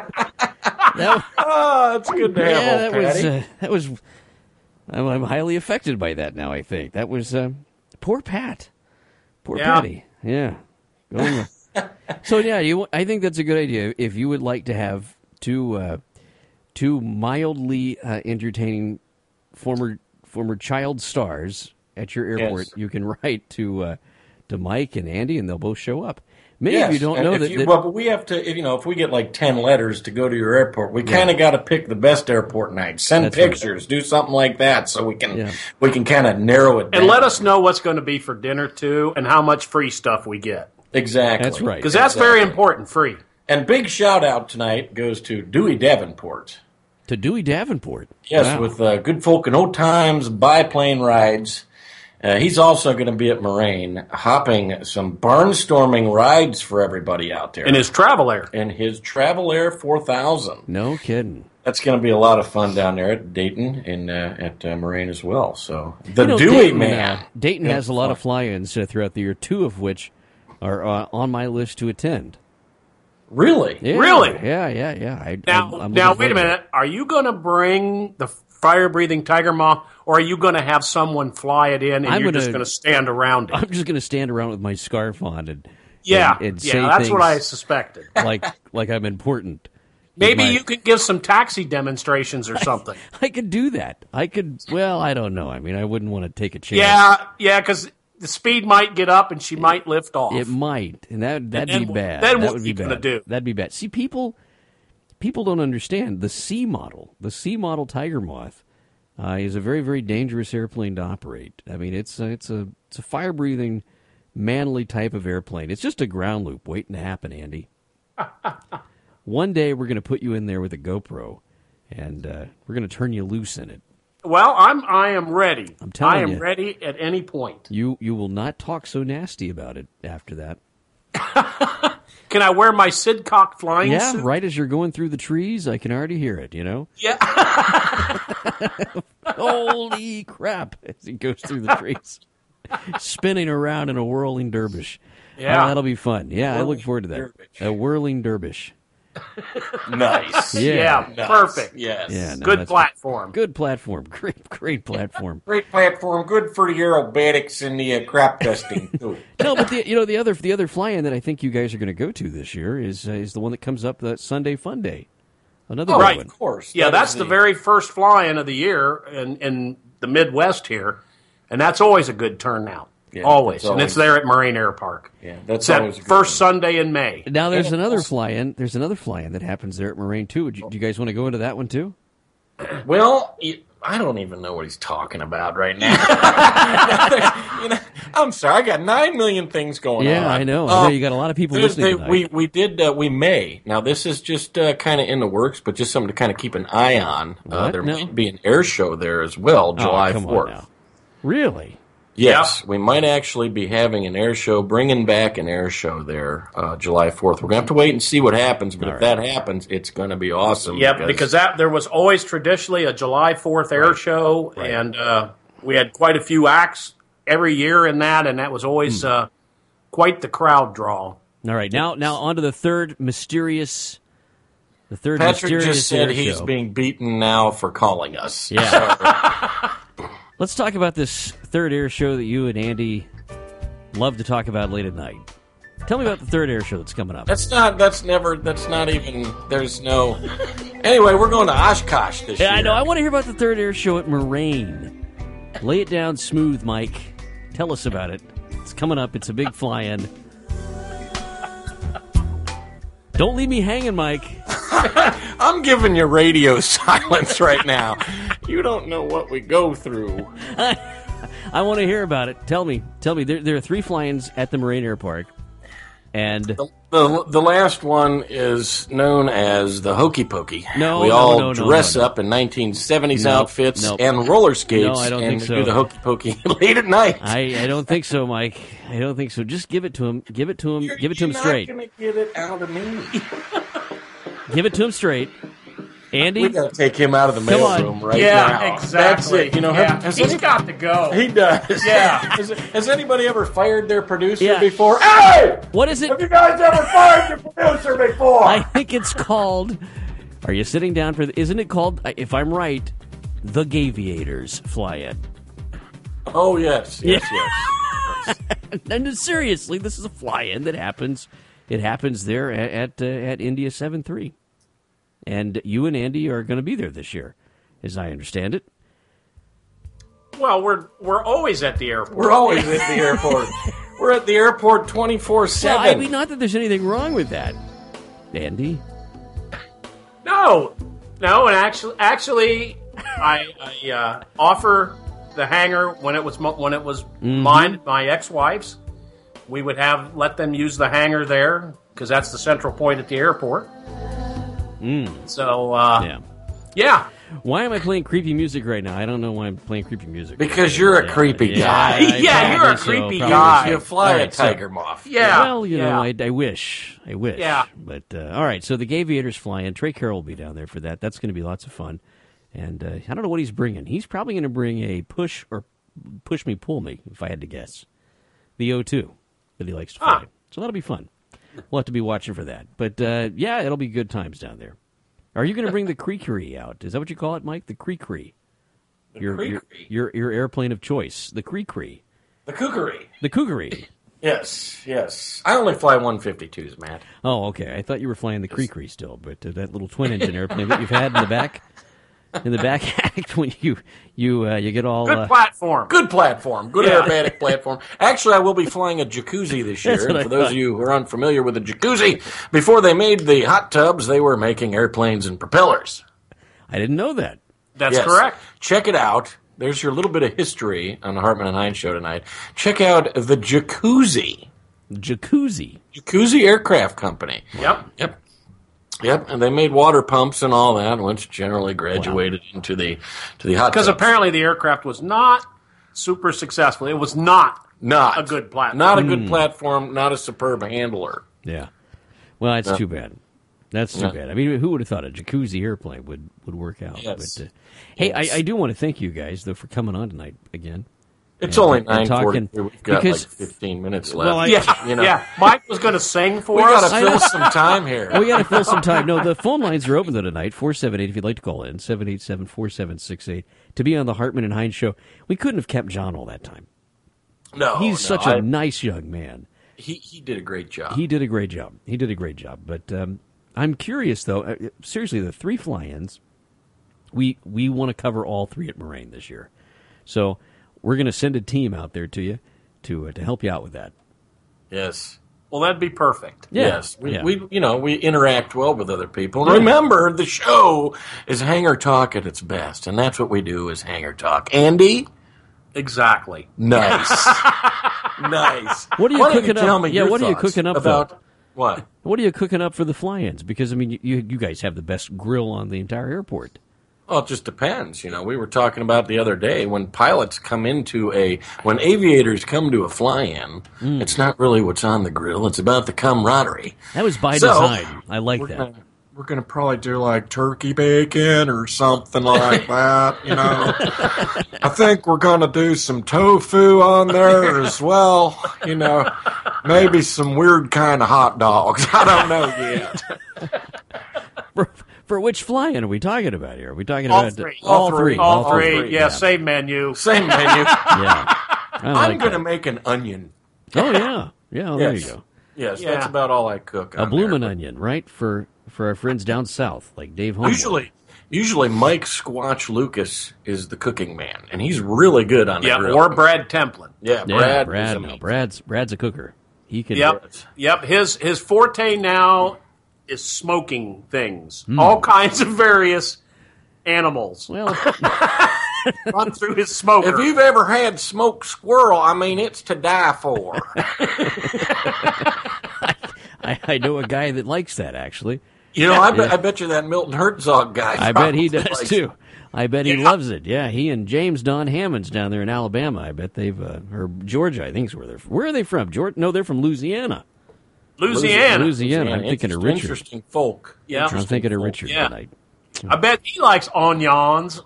that, Oh, that's good to have, yeah, old that was. Patty. Uh, that was. I'm, I'm highly affected by that now. I think that was uh, poor Pat. Poor Yeah. Patty. Yeah. Going with- so yeah, you. I think that's a good idea. If you would like to have two, uh, two mildly uh, entertaining former former child stars at your airport, Yes. you can write to uh, to Mike and Andy, and they'll both show up. Many Yes, of you don't and know if that. you- that well, but we have to. If, you know, if we get like ten letters to go to your airport, we kind of got to pick the best airport night. Send That's right. pictures, do something like that, so we can Yeah. we can kind of narrow it down. And let us know what's going to be for dinner, too, and how much free stuff we get. exactly. That's right. Because that's very important, free. And big shout out tonight goes to Dewey Davenport. to Dewey Davenport. Yes, Wow. with uh, good folk and old times biplane rides. Uh, he's also going to be at Moraine, hopping some barnstorming rides for everybody out there. In his travel air. in his Travel Air four thousand. No kidding. That's going to be a lot of fun down there at Dayton and uh, at uh, Moraine as well. So the You know, Dewey Dayton, man, uh, Dayton Yeah, has a lot of fun. fly-ins uh, throughout the year, two of which are uh, on my list to attend. Really? Yeah, Really? Yeah, yeah, yeah. I, Now, I'm, I'm now looking wait a forward to minute. Are you going to bring the fire-breathing tiger moth, or are you going to have someone fly it in and I'm you're gonna- just going to stand around it. it? I'm just going to stand around with my scarf on and Yeah, and, and yeah, say that's what I things suspected. like like I'm important. Maybe my- you could give some taxi demonstrations or something. I could do that. I could. Well, I don't know. I mean, I wouldn't want to take a chance. yeah, yeah, because the speed might get up and she might lift off. It might, and that that'd then be what- bad. then that what would you be gonna bad. do? That'd be bad. See, people people don't understand the C model. The C model Tiger Moth uh, is a very very dangerous airplane to operate. I mean, it's a, it's a it's a fire breathing, manly type of airplane. It's just a ground loop waiting to happen, Andy. One day we're going to put you in there with a GoPro, and uh, we're going to turn you loose in it. Well, I'm I am ready. I'm telling I am you. ready at any point. You you will not talk so nasty about it after that. Can I wear my Sidcock flying Yeah, suit? right as you're going through the trees, I can already hear it, you know? Yeah. Holy crap, as he goes through the trees. Spinning around in a whirling dervish. Yeah. Oh, that'll be fun. Yeah, I look Whirling forward to that. dervish. A whirling dervish. Nice. Yeah. Yeah, Nice. perfect. Yes. Yeah, no, Good that's- platform. Good platform. Great, great platform. Great platform. Good for the aerobatics and the uh, crop dusting too. No, but the, you know the other the other fly-in that I think you guys are going to go to this year is uh, is the one that comes up that Sunday Fun Day. Another Oh, good right, one. of course. Yeah, That that's is the very first fly-in of the year in, in the Midwest here, and that's always a good turnout. Yeah, always. that's And it's always- there at Marine Air Park. Yeah, that's It's that always a good first one. Sunday in May. Now there's Yeah, another awesome. fly-in. There's another fly-in that happens there at Moraine too. Would you, do you guys want to go into that one too? Well, I don't even know what he's talking about right now. you know, I'm sorry, I got nine million things going yeah, on. I know. Um, I know you got a lot of people listening they, tonight. we we did uh, we may now. This is just uh, kind of in the works, but just something to kind of keep an eye on. Uh, What? there No. might be an air show there as well, July oh, come fourth. on now. Really? Yes, we might actually be having an air show, bringing back an air show there, uh, July fourth. We're going to have to wait and see what happens, but All if right. that happens, it's going to be awesome. Yep, because that there was always traditionally a July fourth air Right. show, Right. and uh, we had quite a few acts every year in that, and that was always Hmm. uh, quite the crowd draw. All right, now now on to the third mysterious, the third Patrick mysterious just said air he's show. being beaten now for calling us. Yeah. Let's talk about this third air show that you and Andy love to talk about late at night. Tell me about the third air show that's coming up. That's not. That's never. That's not even. There's no. Anyway, we're going to Oshkosh this Yeah, year. I know. I want to hear about the third air show at Moraine. Lay it down smooth, Mike. Tell us about it. It's coming up. It's a big fly-in. Don't leave me hanging, Mike. I'm giving you radio silence right now. You don't know what we go through. I want to hear about it. Tell me. Tell me. There, there are three fly-ins at the Moraine Air Park. And The, the the last one is known as the Hokey Pokey. No, we no, all no, no, dress no, no. up in nineteen seventies Nope, outfits nope. and roller skates No, I don't and think so. do the Hokey Pokey late at night. I, I don't think so, Mike. I don't think so. Just give it to him. Give it to him. You're- Give it to him you're straight. not going to get it out of me. Give it to him straight. Andy, We got to take him out of the Come on. mailroom right yeah, now. exactly. That's it. You know, yeah. have, has he's any- got to go. he does. Yeah. has, has anybody ever fired their producer Yeah. before? Hey! what is it? Have you guys ever fired your producer before? I think it's called. Are you sitting down for? The, isn't it called? If I'm right, the Gaviators fly-in. oh yes, yes, yes. And seriously, this is a fly-in that happens. It happens there at at, uh, at India seven three, and you and Andy are going to be there this year, as I understand it. Well, we're we're always at the airport. We're always at the airport. We're at the airport twenty-four Well, seven. I mean, not that there's anything wrong with that, Andy. No, no, and actually, actually, I, I uh, offer the hangar when it was mo- when it was Mm-hmm. mine, my ex-wife's. We would have let them use the hangar there because that's the central point at the airport. Mm. So, uh, Yeah. yeah, Why am I playing creepy music right now? I don't know why I'm playing creepy music. Because you're a Yeah, creepy yeah, guy. I- Yeah, you're a probably so, creepy probably guy. so. You fly All a right, so- tiger moth. yeah. Well, you know, yeah. I, I wish. I wish. Yeah. But, uh, all right, so the Gaviators fly in. Trey Carroll will be down there for that. That's going to be lots of fun. And uh, I don't know what he's bringing. He's probably going to bring a push or push me, pull me, if I had to guess. The O two that he likes to fly. Ah. So that'll be fun. We'll have to be watching for that. But, uh, yeah, it'll be good times down there. Are you going to bring the Creekery out? Is that what you call it, Mike? The Creekery. Your, your, Creekery? your, your airplane of choice. The Creekery. The kookery. The Kookery. Yes, yes. I only fly one fifty-twos, Matt. Oh, okay. I thought you were flying the Creekery still, but uh, that little twin-engine airplane that you've had in the back, in the back act when you you uh, you get all. Good Uh, platform. Good platform. Good Yeah. aerobatic platform. Actually, I will be flying a jacuzzi this year. That's what And I for those thought. of you who are unfamiliar with a jacuzzi, before they made the hot tubs, they were making airplanes and propellers. I didn't know that. That's Yes. correct. Check it out. There's your little bit of history on the Hartman and Hines show tonight. Check out the Jacuzzi. Jacuzzi. Jacuzzi Aircraft Company. Yep. Yep. Yep, and they made water pumps and all that, which generally graduated into the to the hot Because tubs. apparently the aircraft was not super successful. It was not not a good platform. Not a good platform. Not a superb handler. Yeah. Well, that's too bad. That's too Yeah. bad. I mean, who would have thought a jacuzzi airplane would, would work out? Yes. But, uh, hey, Yes. I, I do want to thank you guys though for coming on tonight again. It's And- only and nine talking- forty. We've got because- like fifteen minutes left. Well, I- Yeah, You know. yeah. Mike was going to sing for we us. got to fill some time here. We got to fill some time. No, the phone lines are open though tonight. four seven eight if you'd like to call in. seven eight seven, four seven six eight to be on the Hartman and Hines show. We couldn't have kept John all that time. no, He's no, such I- a nice young man. he he did a great job. He did a great job. He did a great job. But um, I'm curious, though. Uh, seriously, the three fly-ins, we we want to cover all three at Moraine this year. So we're going to send a team out there to you to uh, to help you out with that. yes. Well, that'd be perfect. Yeah. Yes, we, Yeah. we, you know, we interact well with other people. And remember, the show is Hangar Talk at its best, and that's what we do is Hangar Talk. Andy, Exactly. nice, nice. What are you Why don't cooking tell up? Me Yeah, your what are you thoughts cooking up about though? what? What are you cooking up for the fly-ins? Because I mean, you you guys have the best grill on the entire airport. Well, it just depends. You know, we were talking about the other day when pilots come into a, when aviators come to a fly-in, Mm. it's not really what's on the grill. It's about the camaraderie. That was by So, design. I like We're that. gonna, we're gonna probably do like turkey bacon or something like that. You know, I think we're gonna do some tofu on there as well. You know, maybe some weird kind of hot dogs. I don't know yet. For, for which fly-in are we talking about here? Are we talking All about three. all All three? three. All, All three. three, Yeah, yeah. same menu. Same menu. Yeah, I I'm like gonna that. make an onion. Oh yeah, yeah. Well, there Yes. you go. Yes, Yeah. that's about all I cook. A on bloomin' there. onion, right? For for our friends down south, like Dave Homewood. Usually, usually Mike Squatch Lucas is the cooking man, and he's really good on the Yeah, grill. or Brad Templin. yeah, yeah, Brad. Brad. is no, amazing. Brad's Brad's a cooker. He can. Yep. Yep. His his forte now is smoking things. All kinds of various animals Well, run through his smoker. If you've ever had smoked squirrel, I mean, it's to die for. I, I know a guy that likes that actually. You know, I, bet, Yeah. I bet you that Milton Herzog guy. I bet he probably does likes too. I bet he Yeah. loves it. Yeah, he and James Don Hammonds down there in Alabama. I bet they've uh, or Georgia. I think is where they're. Where are they from? Georgia? No, they're from Louisiana. Louisiana. Louisiana. I'm thinking of Interest- Richard. Interesting folk. Yeah. I'm thinking of Richard Yeah. tonight. I bet he likes onions.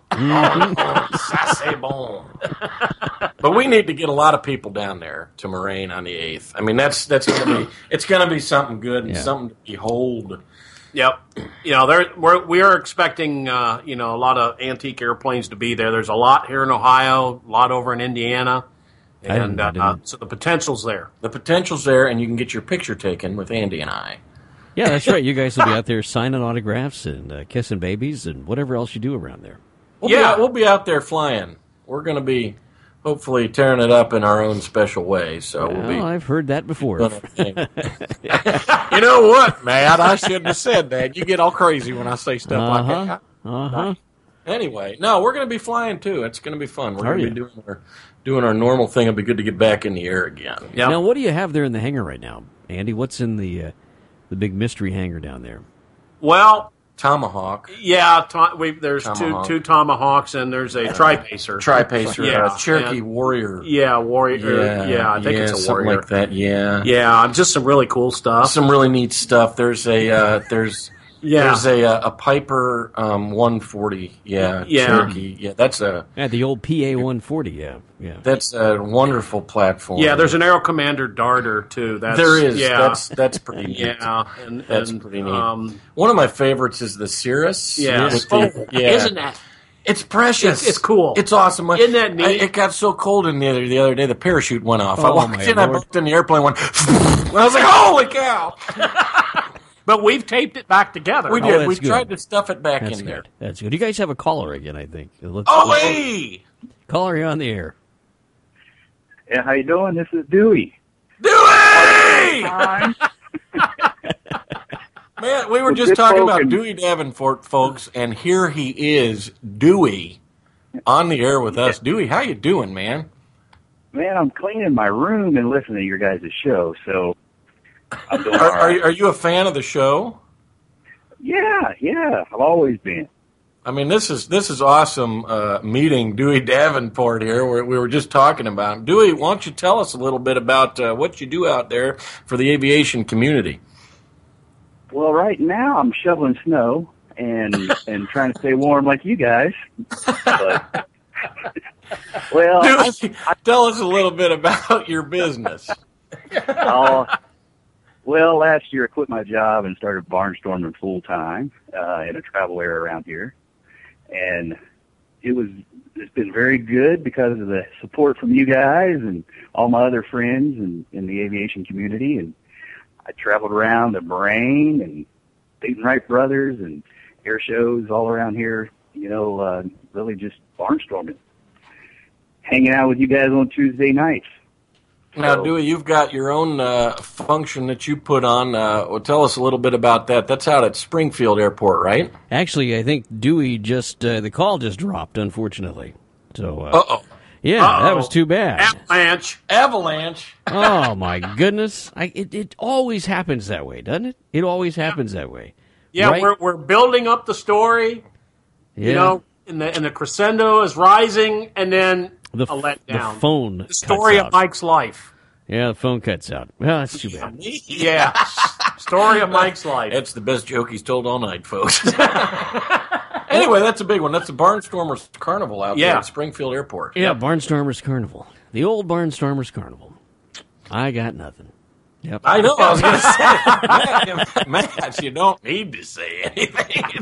Ça c'est bon. But we need to get a lot of people down there to Moraine on the eighth. I mean, that's that's gonna be it's gonna be something good and Yeah. something to behold. Yep. You know, there we're we are expecting uh, you know, a lot of antique airplanes to be there. There's a lot here in Ohio, a lot over in Indiana. I didn't- And I uh, didn't- so the potential's there. The potential's there, and you can get your picture taken with Andy and I. Yeah, that's right. You guys will be out there signing autographs and uh, kissing babies and whatever else you do around there. We'll Yeah. be out, we'll be out there flying. We're going to be hopefully tearing it up in our own special way. So we'll Well, be. I've heard that before. doing our thing. You know what, Matt? I shouldn't have said that. You get all crazy when I say stuff like Uh-huh. that. Uh-huh. Anyway, no, we're going to be flying too. It's going to be fun. We're Are going to you? be doing our doing our normal thing. It'll be good to get back in the air again. Yep. Now, what do you have there in the hangar right now, Andy? What's in the uh, the big mystery hangar down there? Well, Tomahawk, yeah, to, we, there's Tomahawk. two two Tomahawks and there's a Tri-Pacer. Tri-Pacer, Yeah, uh, Cherokee and- Warrior. Yeah, Warrior. Yeah, I think yeah, it's a something Warrior. like that. Yeah, Yeah, just some really cool stuff. some really neat stuff. There's a uh, there's Yeah. there's a uh, a Piper um, one forty. Yeah, Yeah. Cherokee. Yeah, that's a Yeah, the old P A one forty. Yeah, yeah. that's a wonderful platform. Yeah, there's an Aero Commander Darter too. That's, there is. Yeah, That's that's pretty neat. yeah, and, That's and, pretty neat. Um, One of my favorites is the Cirrus. yeah, with oh, the- yeah. isn't that? It's precious. It's- it's cool. It's awesome. Isn't that neat? I, it got so cold in the other, the other day, the parachute went off. I Oh, walked my in, I Lord. looked in the airplane, went. I was like, "Holy cow!" But we've taped it back together. We Oh, did. that's we good. tried to stuff it back That's in good. there. That's good. You guys have a caller again, I think. Let's, Oh, hey, caller, you on the air. Yeah, how you doing? This is Dewey. Dewey! Hi. Man, we were Well, just good talking folk about and- Dewey Davenport, folks, and here he is, Dewey, on the air with us. Dewey, how you doing, man? Man, I'm cleaning my room and listening to your guys' show, so I'm doing Are, all are, right. you- are you a fan of the show? Yeah, yeah, I've always been. I mean, this is this is awesome uh, meeting Dewey Davenport here. We, we were just talking about him. Dewey, why don't you tell us a little bit about uh, what you do out there for the aviation community? Well, right now I'm shoveling snow and and trying to stay warm like you guys. But, well, I, Dewey, tell us a little bit about your business. I'll, well, last year I quit my job and started barnstorming full time uh, in a travel area around here, and it was it's been very good because of the support from you guys and all my other friends in, in the aviation community. And I traveled around the Moraine and Peyton Wright Brothers and air shows all around here. You know, uh, really just barnstorming, hanging out with you guys on Tuesday nights. Now, So- Dewey, you've got your own uh, function that you put on. Uh, well, tell us a little bit about that. That's out at Springfield Airport, right? Actually, I think Dewey just, uh, the call just dropped, unfortunately. So, uh, Uh-oh. yeah, Uh-oh. that was too bad. Avalanche. Avalanche. Oh, my goodness. I, it, it always happens that way, doesn't it? It always happens that way. Yeah, Right? we're we're building up the story. Yeah. You know, and the and the crescendo is rising, and then the, a letdown. the phone The story cuts of out. Mike's life. Yeah, the phone cuts out. Well, that's too bad. Yeah, story of Mike's life. That's the best joke he's told all night, folks. Anyway, that's a big one. That's the Barnstormers Carnival out there Yeah. at Springfield Airport. Yeah, Barnstormers Carnival. The old Barnstormers Carnival. I got nothing. Yep. I know. I was going to say, Matt, Matt, you don't need to say anything.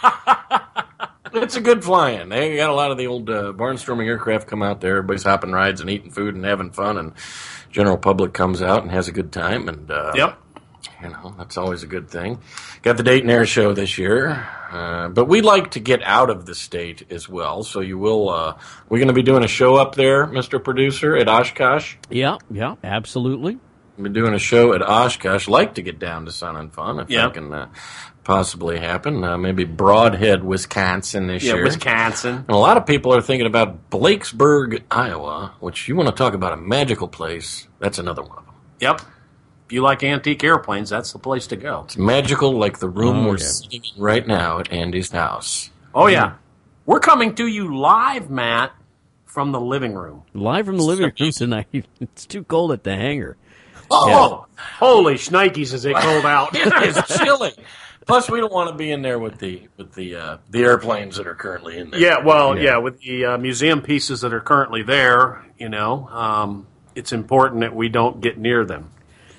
It's a good flying. They got a lot of the old uh, barnstorming aircraft come out there. Everybody's hopping rides and eating food and having fun, and general public comes out and has a good time. And uh, Yep. you know, that's always a good thing. Got the Dayton Air Show this year, uh, but we like to get out of the state as well. So you will. Uh, we're going to be doing a show up there, Mister Producer, at Oshkosh. Yeah, yeah, absolutely. We've been doing a show at Oshkosh. Like to get down to Sun and Fun if Yeah. that can uh, possibly happen. Uh, maybe Broadhead, Wisconsin this Yeah, year. Wisconsin. And a lot of people are thinking about Blakesburg, Iowa, which you want to talk about a magical place. That's another one of them. Yep. If you like antique airplanes, that's the place to go. It's magical like the room Oh, we're yeah. sitting in right now at Andy's house. Oh, yeah. We're coming to you live, Matt, from the living room. Live from the living room tonight. It's too cold at the hangar. Oh, holy shnikes, is it cold out? It is chilly. Plus, we don't want to be in there with the with the uh, the airplanes that are currently in there. Yeah, well, Yeah. yeah, with the uh, museum pieces that are currently there, you know, um, it's important that we don't get near them.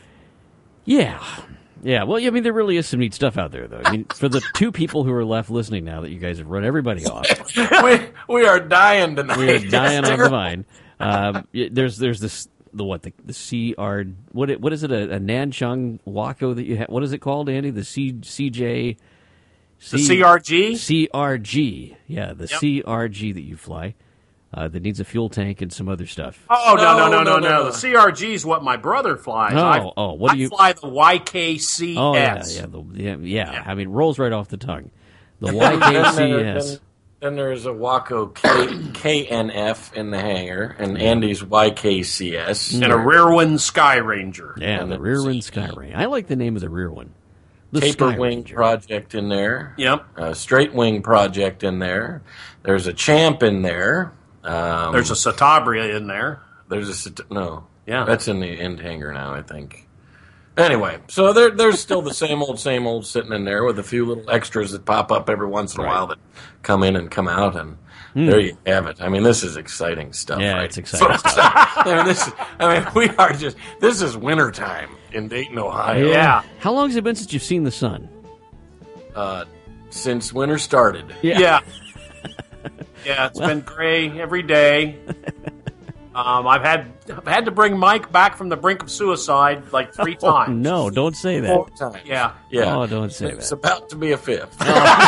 Yeah. Yeah, well, I mean, there really is some neat stuff out there, though. I mean, for the two people who are left listening now that you guys have run everybody off, we we are dying tonight. we're dying It's on the terrible. vine. Um, y- there's there's this the what the the C R what it, what is it a, a Nanchang Waco that you have? What is it called, Andy? The C CJ The C R G? C R G, yeah, the Yep. C R G that you fly uh, that needs a fuel tank and some other stuff. Oh, no, no, no, no, No, no, no. no. The C R G is what my brother flies. Oh, I, oh, what I do you- fly the Y K C S. Oh yeah, yeah, the, yeah, yeah, Yeah. I mean, rolls right off the tongue. The Then Y K there- C S. Then, then there's a Waco K, K N F in the hangar, and Andy's Y K C S. And a Rearwind Sky Ranger. Yeah, and the the rear wing sky ray. I like the name of the rear one. The Taper Sky Wing Ranger. project in there. Yep. A straight wing project in there. There's a Champ in there. Um, There's a Satabria in there. There's a Sat- no. Yeah. That's in the end hangar now, I think. Anyway, so there, there's still the same old, same old sitting in there with a few little extras that pop up every once in a while that come in and come out, and there you have it. I mean, this is exciting stuff. Yeah, right? it's exciting stuff. I mean, this. Is, I mean, we are just. This is wintertime in Dayton, Ohio. Yeah. How long has it been since you've seen the sun? Uh, since winter started. Yeah. Yeah, it's been gray every day. Um, I've had I've had to bring Mike back from the brink of suicide like three Oh, times. no, don't say that. Four times. Yeah. Yeah. Oh, don't say It's that. about to be a fifth.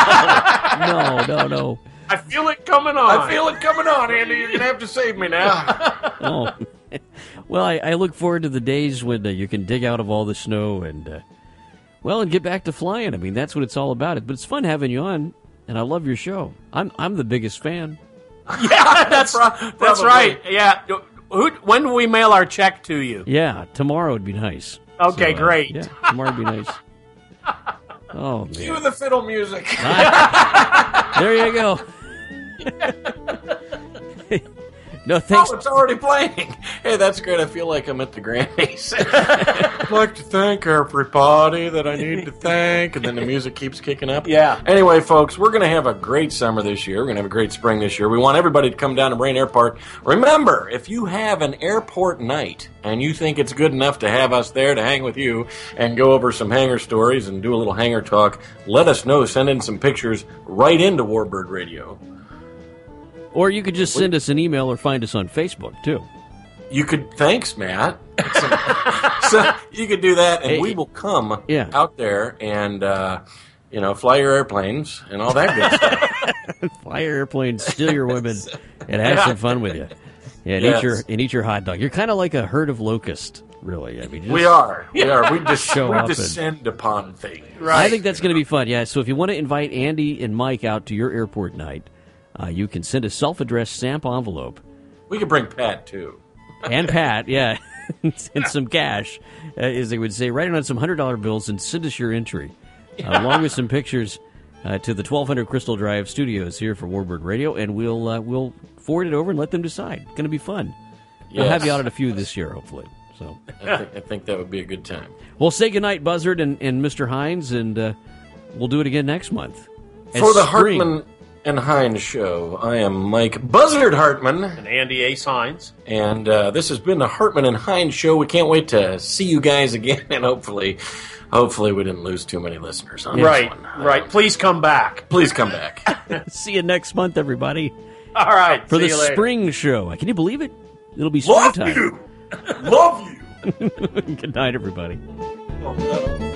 No, no, no. I feel it coming on. I feel it coming on, Andy. You're gonna have to save me now. Oh. Well, I, I look forward to the days when uh, you can dig out of all the snow and, uh, well, and get back to flying. I mean, that's what it's all about. But it's fun having you on, and I love your show. I'm I'm the biggest fan. Yeah, that's right. That's probably. right. Yeah. Who, when do we mail our check to you? Yeah, tomorrow would be nice. Okay, So, uh, great. Yeah, tomorrow would be nice. Oh, Cue man. the fiddle music. There you go. No, Oh, thanks. it's already playing. Hey, that's great. I feel like I'm at the Grammys. I'd like to thank everybody that I need to thank. And then the music keeps kicking up. Yeah. Anyway, folks, we're going to have a great summer this year. We're going to have a great spring this year. We want everybody to come down to Brain Airport. Remember, if you have an airport night and you think it's good enough to have us there to hang with you and go over some hangar stories and do a little hangar talk, let us know. Send in some pictures right into Warbird Radio. Or you could just send us an email or find us on Facebook, too. You could, thanks, Matt. So you could do that, and Hey, we will come yeah. out there and, uh, you know, fly your airplanes and all that good stuff. Fly your airplanes, steal your women, and have some fun with you. Yeah, and, Yes. eat your, and eat your hot dog. You're kind of like a herd of locusts, really. I mean, just We are. We are. We just Show we up and- descend upon things. I think that's going to be fun. Yeah. So if you want to invite Andy and Mike out to your airport night, uh, you can send a self-addressed stamp envelope. We could bring Pat too. And Pat, yeah, and some cash, uh, as they would say, write it on some hundred dollar bills and send us your entry, uh, along with some pictures uh, to the twelve hundred Crystal Drive studios here for Warbird Radio, and we'll uh, we'll forward it over and let them decide. It's going to be fun. We'll Yes. have you out at a few this year, hopefully. So I think, I think that would be a good time. we'll say goodnight, Buzzard and, and Mister Hines, and uh, we'll do it again next month. As For the spring- Hartman and Hines Show, I am Mike Buzzard Hartman, And Andy Ace Hines. and uh, this has been the Hartman and Hines Show. We can't wait to see you guys again, and hopefully, hopefully we didn't lose too many listeners on Right, this one. right. Please come back. Please come back. See you next month, everybody, All right. for see the you later. spring show. Can you believe it? It'll be Love springtime. you. Love you. Good night, everybody. Oh, no.